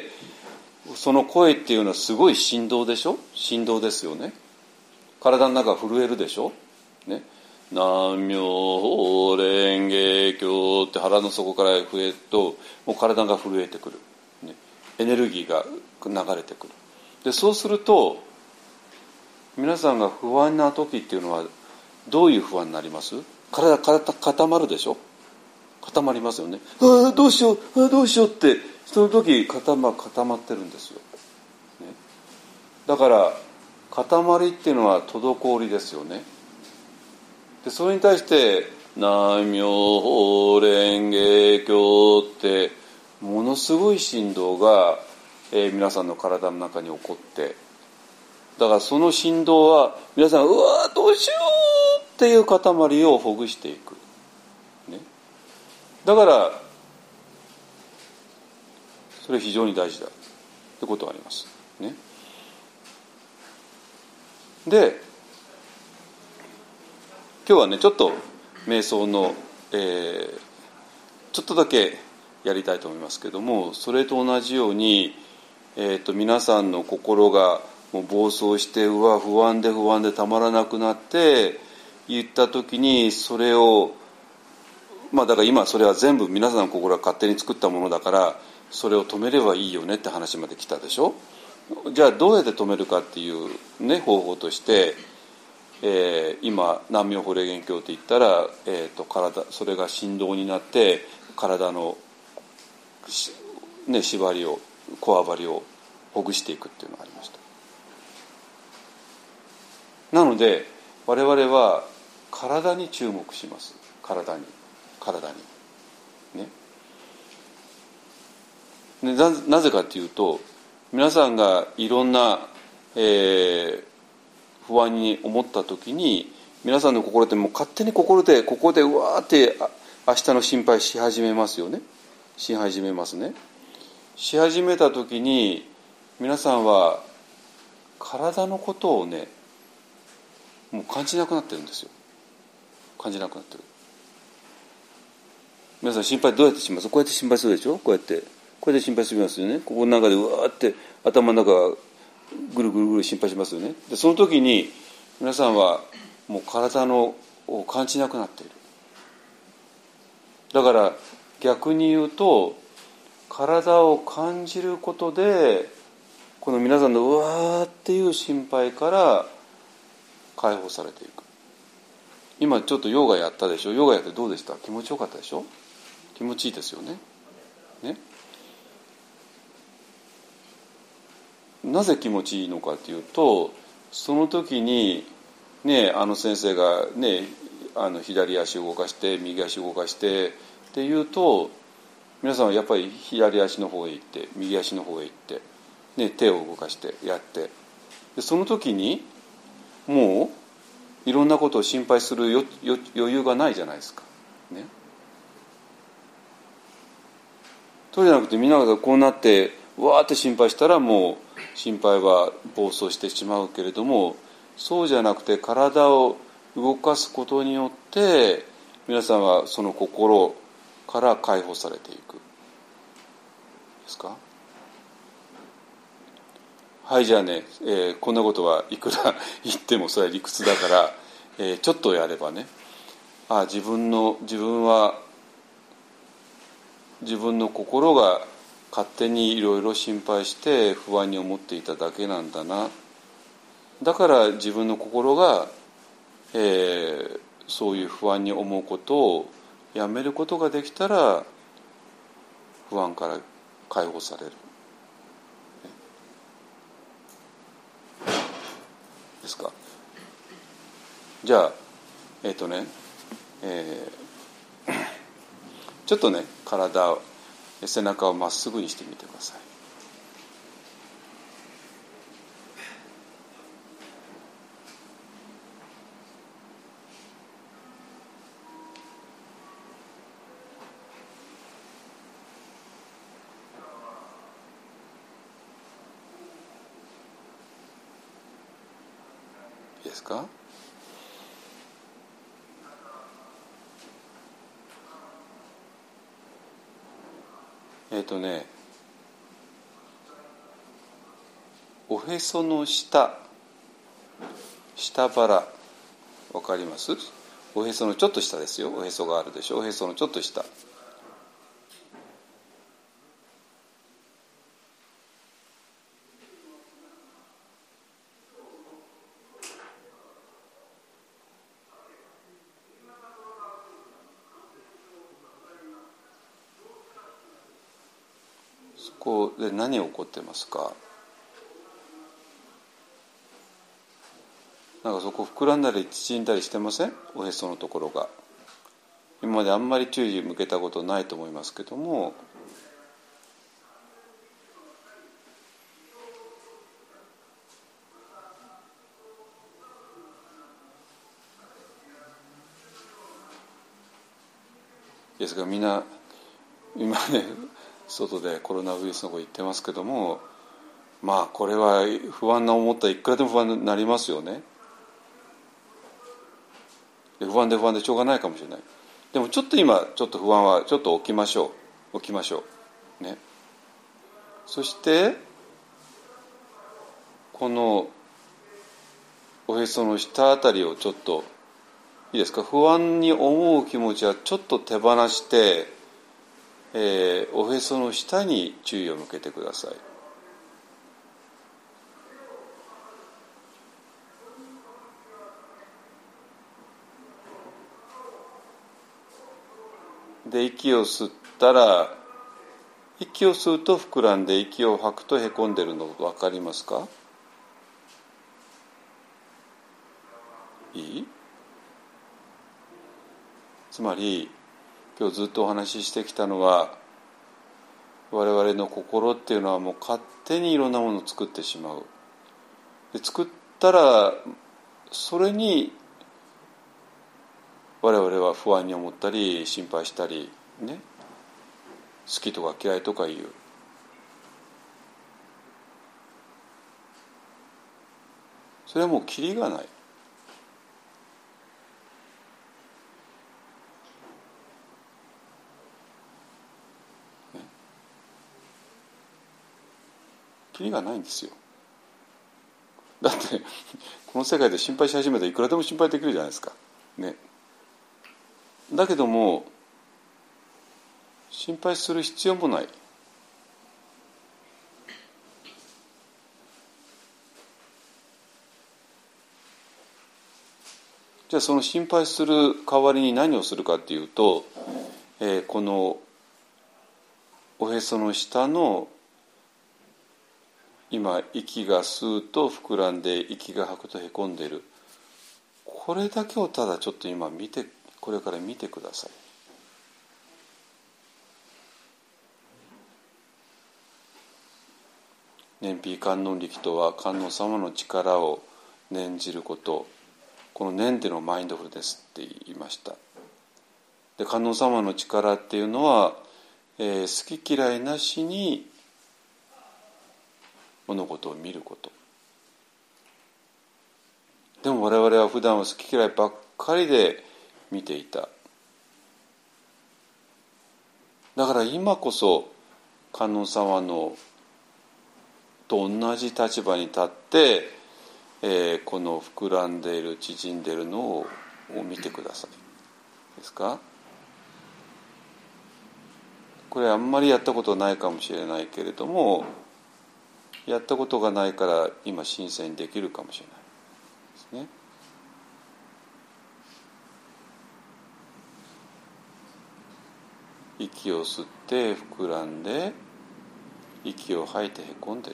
その声っていうのはすごい振動でしょ。振動ですよね。体の中が震えるでしょ。ね、南無妙法蓮華経って腹の底から震えると、もう体が震えてくる、ね、エネルギーが流れてくる。でそうすると皆さんが不安な時っていうのはどういう不安になります？体固まるでしょ。固まりますよね。どうしようどうしようってその時固まってるんですよ、ね、だから固まりっていうのは滞りですよね。でそれに対して南無妙法蓮華経ってものすごい振動が、皆さんの体の中に起こって、だからその振動は皆さんうわどうしようっていう塊をほぐしていく、ね、だからそれ非常に大事だってことがあります、ね、で今日はねちょっと瞑想の、ちょっとだけやりたいと思いますけども、それと同じように、皆さんの心がもう暴走して不安でたまらなくなって言った時に、それをだから今それは全部皆さんの心が勝手に作ったものだからそれを止めればいいよねって話まで来たでしょ。じゃあどうやって止めるかっていう、ね、方法として、今南無妙法蓮華経って言ったら、それが振動になって体の、ね、縛りをこわばりをほぐしていくっていうのがありました。なので我々は体に注目します。体にね。なぜかというと皆さんがいろんな、不安に思った時に皆さんの心ってもう勝手にここでうわーって明日の心配し始めますよね。し始めた時に皆さんは体のことをねもう感じなくなってるんですよ。感じなくなってる。皆さん心配どうやってします？こうやって心配するでしょ。こうやって心配しますよね。ここの中でうわーって頭の中がぐるぐる心配しますよね。でその時に皆さんはもう体を感じなくなっている。だから逆に言うと体を感じることでこの皆さんのうわーっていう心配から解放されていく。今ちょっとヨガやったでしょ。ヨガやってどうでした？気持ちよかったでしょ。気持ちいいですよね。なぜ気持ちいいのかというとその時にね先生がね左足を動かして右足を動かしてっていうと皆さんはやっぱり左足の方へ行って右足の方へ行って、ね、手を動かしてやってでその時にもういろんなことを心配する余裕がないじゃないですか、ね、そうじゃなくてみんながこうなってわーって心配したらもう心配は暴走してしまうけれどもそうじゃなくて体を動かすことによって皆さんはその心から解放されていくですか。はいじゃあね、こんなことはいくら言ってもそれは理屈だから、ちょっとやればね自分の心が勝手にいろいろ心配して不安に思っていただけなんだな。だから自分の心が、 そういう不安に思うことをやめることができたら不安から解放されるですか。じゃあちょっとね背中をまっすぐにしてみてください。いいですか。おへその下腹わかります？おへそのちょっと下ですよ。おへそがあるでしょ。おへそのちょっと下、そこで何起こってますか？なんかそこ膨らんだり縮んだりしてません？おへそのところが。今まであんまり注意向けたことないと思いますけども、ですがみんな今ね外でコロナウイルスのこと言ってますけども、まあこれは不安な思ったらいくらでも不安になりますよね。不安でしょうがないかもしれない。でもちょっと今ちょっと不安はちょっと置きましょうね。そしてこのおへその下あたりをちょっといいですか。不安に思う気持ちはちょっと手放して、おへその下に注意を向けてください。で息を吸ったら、息を吸うと膨らんで息を吐くとへこんでるの分かりますか？いい？つまり今日ずっとお話ししてきたのは、我々の心っていうのはもう勝手にいろんなものを作ってしまう。で作ったらそれに我々は不安に思ったり心配したりね、好きとか嫌いとかいう、それはもうキリがない。キリがないんですよ。だってこの世界で心配し始めたらいくらでも心配できるじゃないですかね。だけども心配する必要もない。じゃあその心配する代わりに何をするかっていうと、このおへその下の今息が吸うと膨らんで息が吐くとへこんでいる、これだけをただちょっと今これから見てください。燃費観音力とは観音様の力を念じること、この念っていうのをマインドフルネスって言いました。で観音様の力っていうのは、好き嫌いなしに物事を見ること。でも我々は普段は好き嫌いばっかりで見ていた。だから今こそ観音様のと同じ立場に立って、この膨らんでいる縮んでいるのを見てください。ですか？これあんまりやったことないかもしれないけれども、やったことがないから今新鮮にできるかもしれないですね。 息を吸って膨らんで、息を吐いてへこんでる。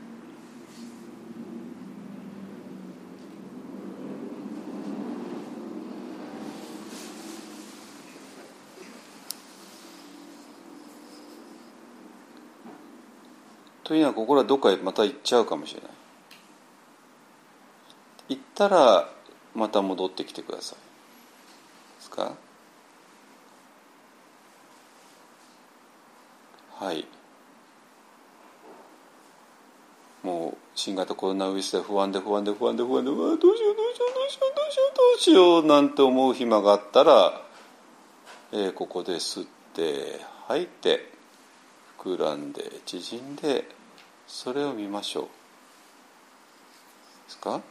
というのは心はどっかへまた行っちゃうかもしれない。行ったらまた戻ってきてください。ですか？はい。もう新型コロナウイルスで不安でどうしようどうしようどうしようどうしようどうしようどうしようなんて思う暇があったら、ここで吸って吐いて膨らんで縮んで、それを見ましょう。ですか？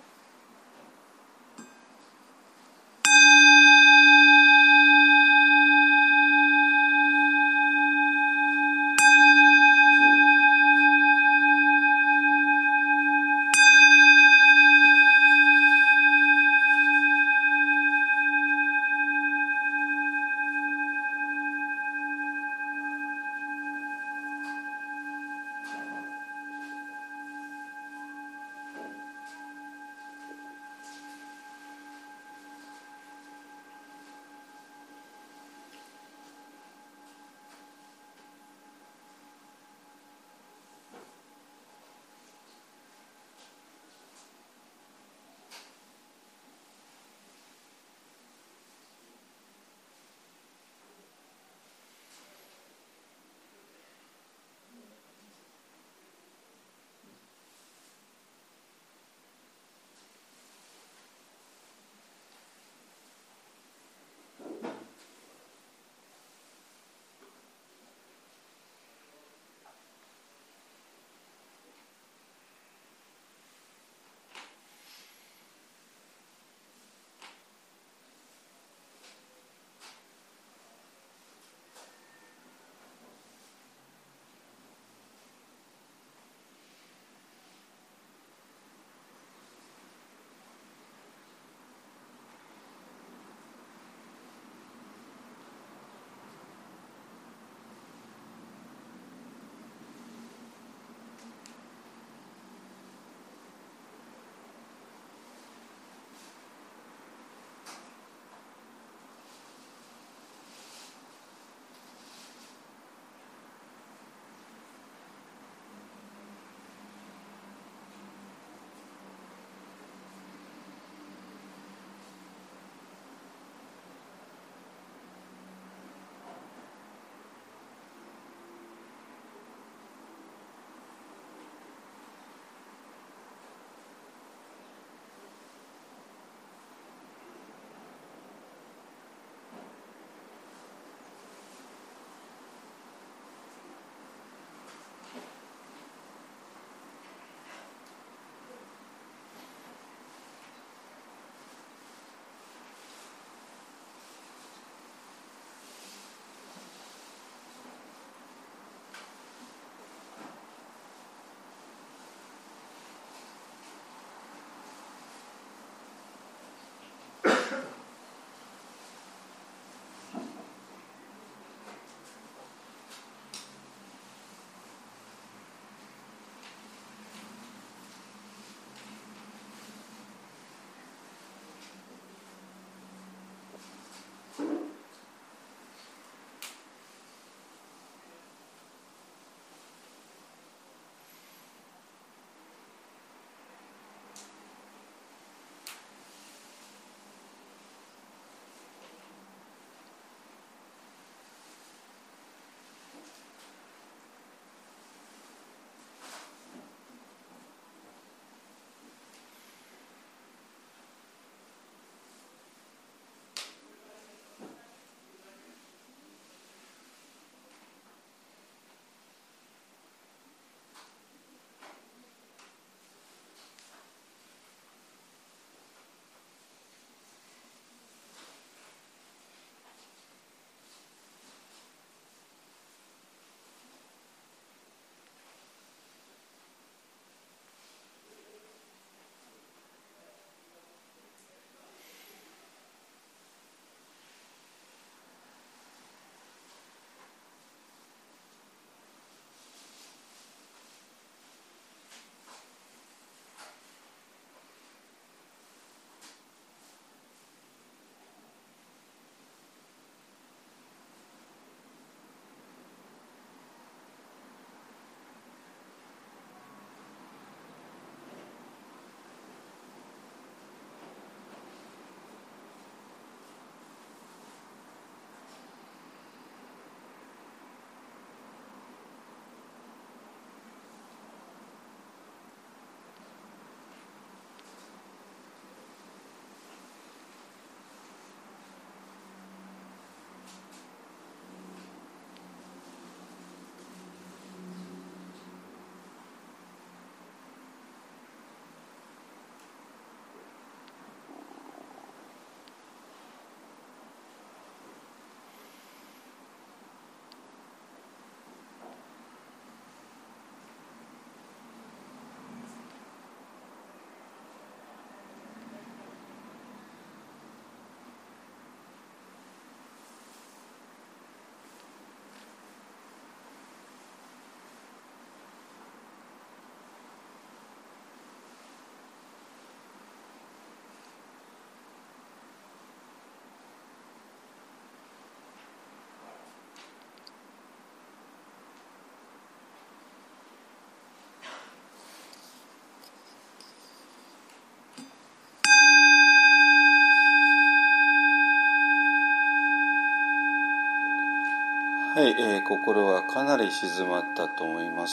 はい、心はかなり静まったと思います。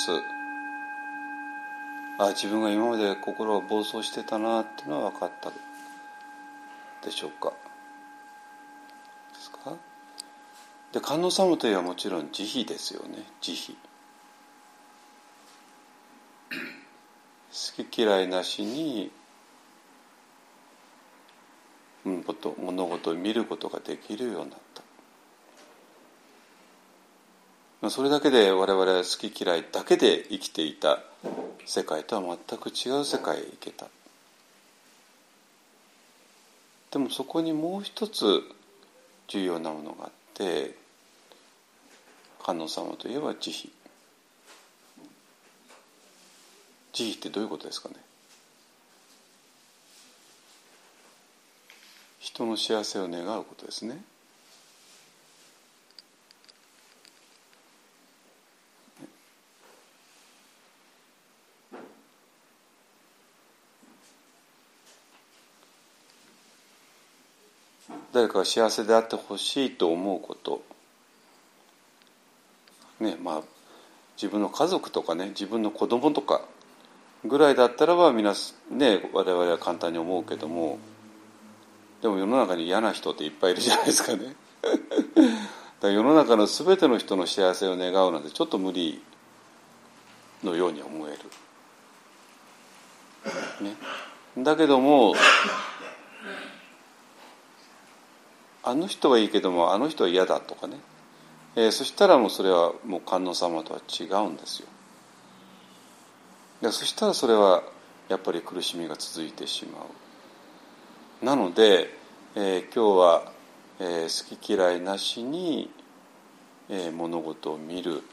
自分が今まで心が暴走してたなっていうのは分かったでしょうか。ですか。で、観音様といえばもちろん慈悲ですよね。慈悲。好き嫌いなしに物事を見ることができるようになった。それだけで我々は好き嫌いだけで生きていた世界とは全く違う世界へ行けた。でもそこにもう一つ重要なものがあって、観音様といえば慈悲。慈悲ってどういうことですかね。人の幸せを願うことですね。誰かが幸せであってほしいと思うこと、ね、自分の家族とかね、自分の子供とかぐらいだったらば我々は簡単に思うけども、でも世の中に嫌な人っていっぱいいるじゃないですかね。だから世の中の全ての人の幸せを願うなんてちょっと無理のように思える、ね、だけどもあの人はいいけどもあの人は嫌だとかね、そしたらもうそれはもう観音様とは違うんですよ。そしたらそれはやっぱり苦しみが続いてしまう。なので、今日は、好き嫌いなしに、物事を見る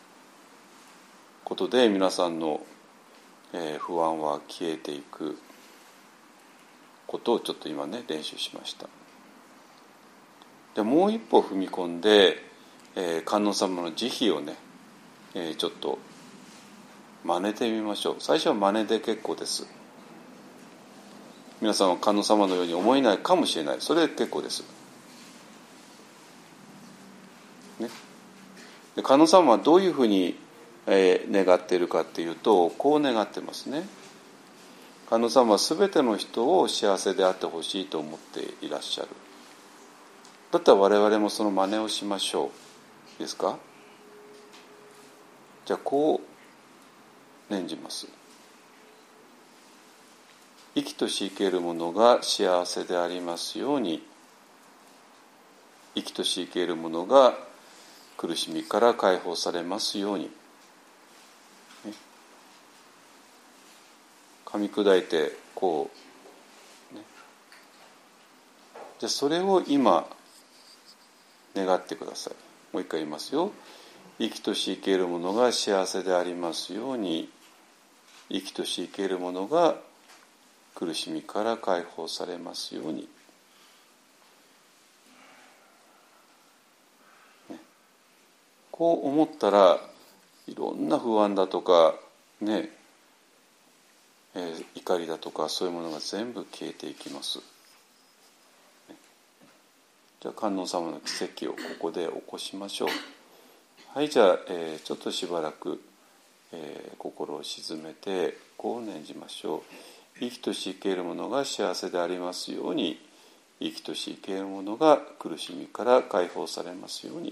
ことで皆さんの、不安は消えていくことをちょっと今ね練習しました。でもう一歩踏み込んで、観音様の慈悲をね、ちょっと真似てみましょう。最初は真似で結構です。皆さんは観音様のように思えないかもしれない。それで結構です、ね、で観音様はどういうふうに、願っているかっていうとこう願ってますね。観音様は全ての人を幸せであってほしいと思っていらっしゃる。だったら我々もその真似をしましょう。いいですか。じゃあこう念じます。生きとし生けるものが幸せでありますように。生きとし生けるものが苦しみから解放されますように。噛み砕いてこう、ね、じゃあそれを今願ってください。もう一回言いますよ。生きとし生けるものが幸せでありますように。生きとし生けるものが苦しみから解放されますように、ね、こう思ったらいろんな不安だとかね、怒りだとかそういうものが全部消えていきます。じゃあ観音様の奇跡をここで起こしましょう。はい、じゃあ、ちょっとしばらく、心を静めてこう念じましょう。生きとし生けるものが幸せでありますように。生きとし生けるものが苦しみから解放されますように。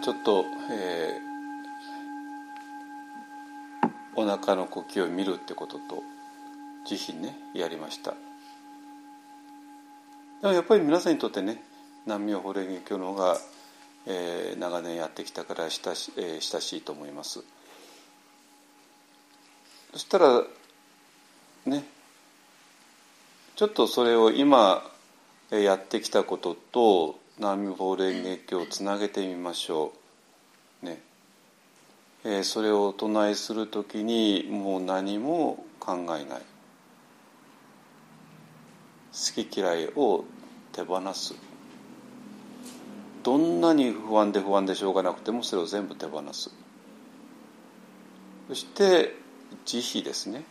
ちょっと、お腹の呼吸を見るってことと慈悲ねやりました。でもやっぱり皆さんにとってね南無妙法蓮華経の方が、長年やってきたから親しいと思います。そしたらねちょっとそれを今やってきたことと南無法蓮華経をつなげてみましょうね。それをお唱えするときにもう何も考えない、好き嫌いを手放す。どんなに不安でしょうがなくてもそれを全部手放す。そして慈悲ですね。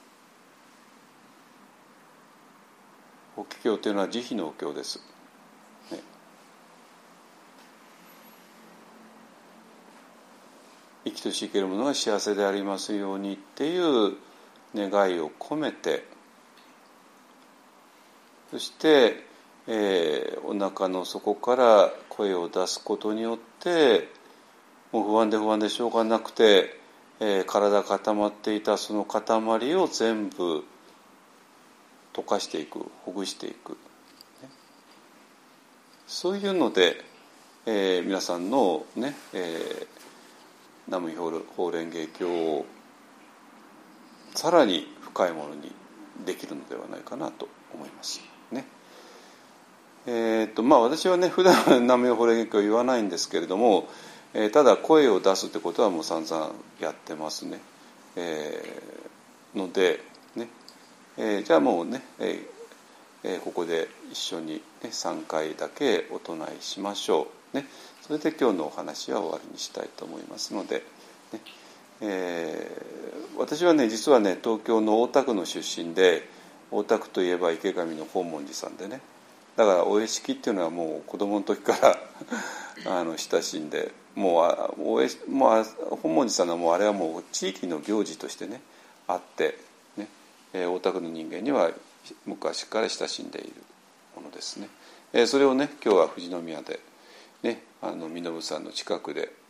法華経というのは慈悲のお経です、ね。生きとし生けるものが幸せでありますようにっていう願いを込めて、そして、お腹の底から声を出すことによってもう不安でしょうがなくて、体固まっていたその塊を全部溶かしていく、ほぐしていく、ね、そういうので、皆さんのね、南無法蓮華経をさらに深いものにできるのではないかなと思いますね。私はね普段南無法蓮華経を言わないんですけれども、ただ声を出すってことはもう散々やってますね。のでね、じゃあもうね、ここで一緒に、ね、3回だけお唱えしましょう、ね。それで今日のお話は終わりにしたいと思いますので、ね。私はね実はね東京の大田区の出身で、大田区といえば池上の本門寺さんでね、だからお会式っていうのはもう子供の時から親しんで、もう本門寺さんはもうあれはもう地域の行事としてねあって、ね、大田区の人間には昔から親しんでいるものですね。それをね今日は富士宮で、ね、身延さんの近くで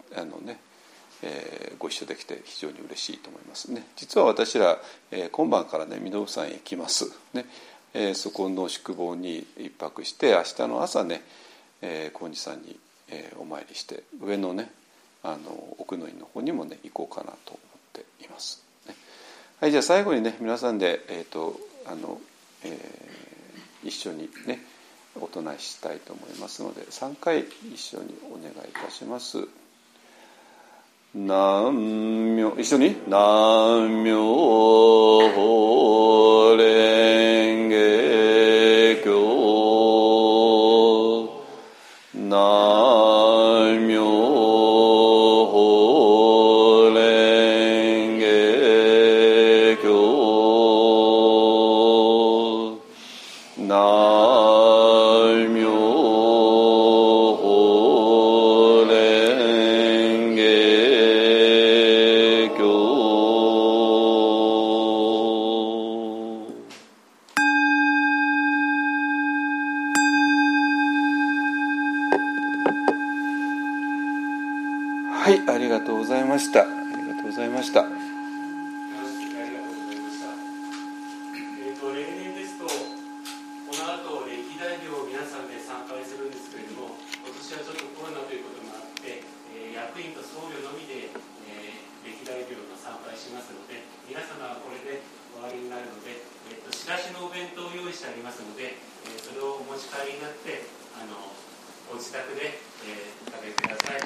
ご一緒できて非常に嬉しいと思いますね。実は私ら、今晩からね身延山へ来ますね。そこの宿坊に一泊して明日の朝ね、高二さんに、お参りして上のね奥の院の方にもね行こうかなと思っています、ね。はい、じゃあ最後にね皆さんで、一緒にねお唱えしたいと思いますので3回一緒にお願いいたします。南無一緒に南無法蓮華経南無法蓮華経南無はい、ありがとうございました。ありがとうございました。 例年ですと、この後歴代日を皆さんで参拝するんですけれども、今年はちょっとコロナということもあって、役員と僧侶のみで、歴代日を参拝しますので、皆様はこれで終わりになるので、仕出しのお弁当を用意してありますので、それをお持ち帰りになって、ご自宅で、食べてください。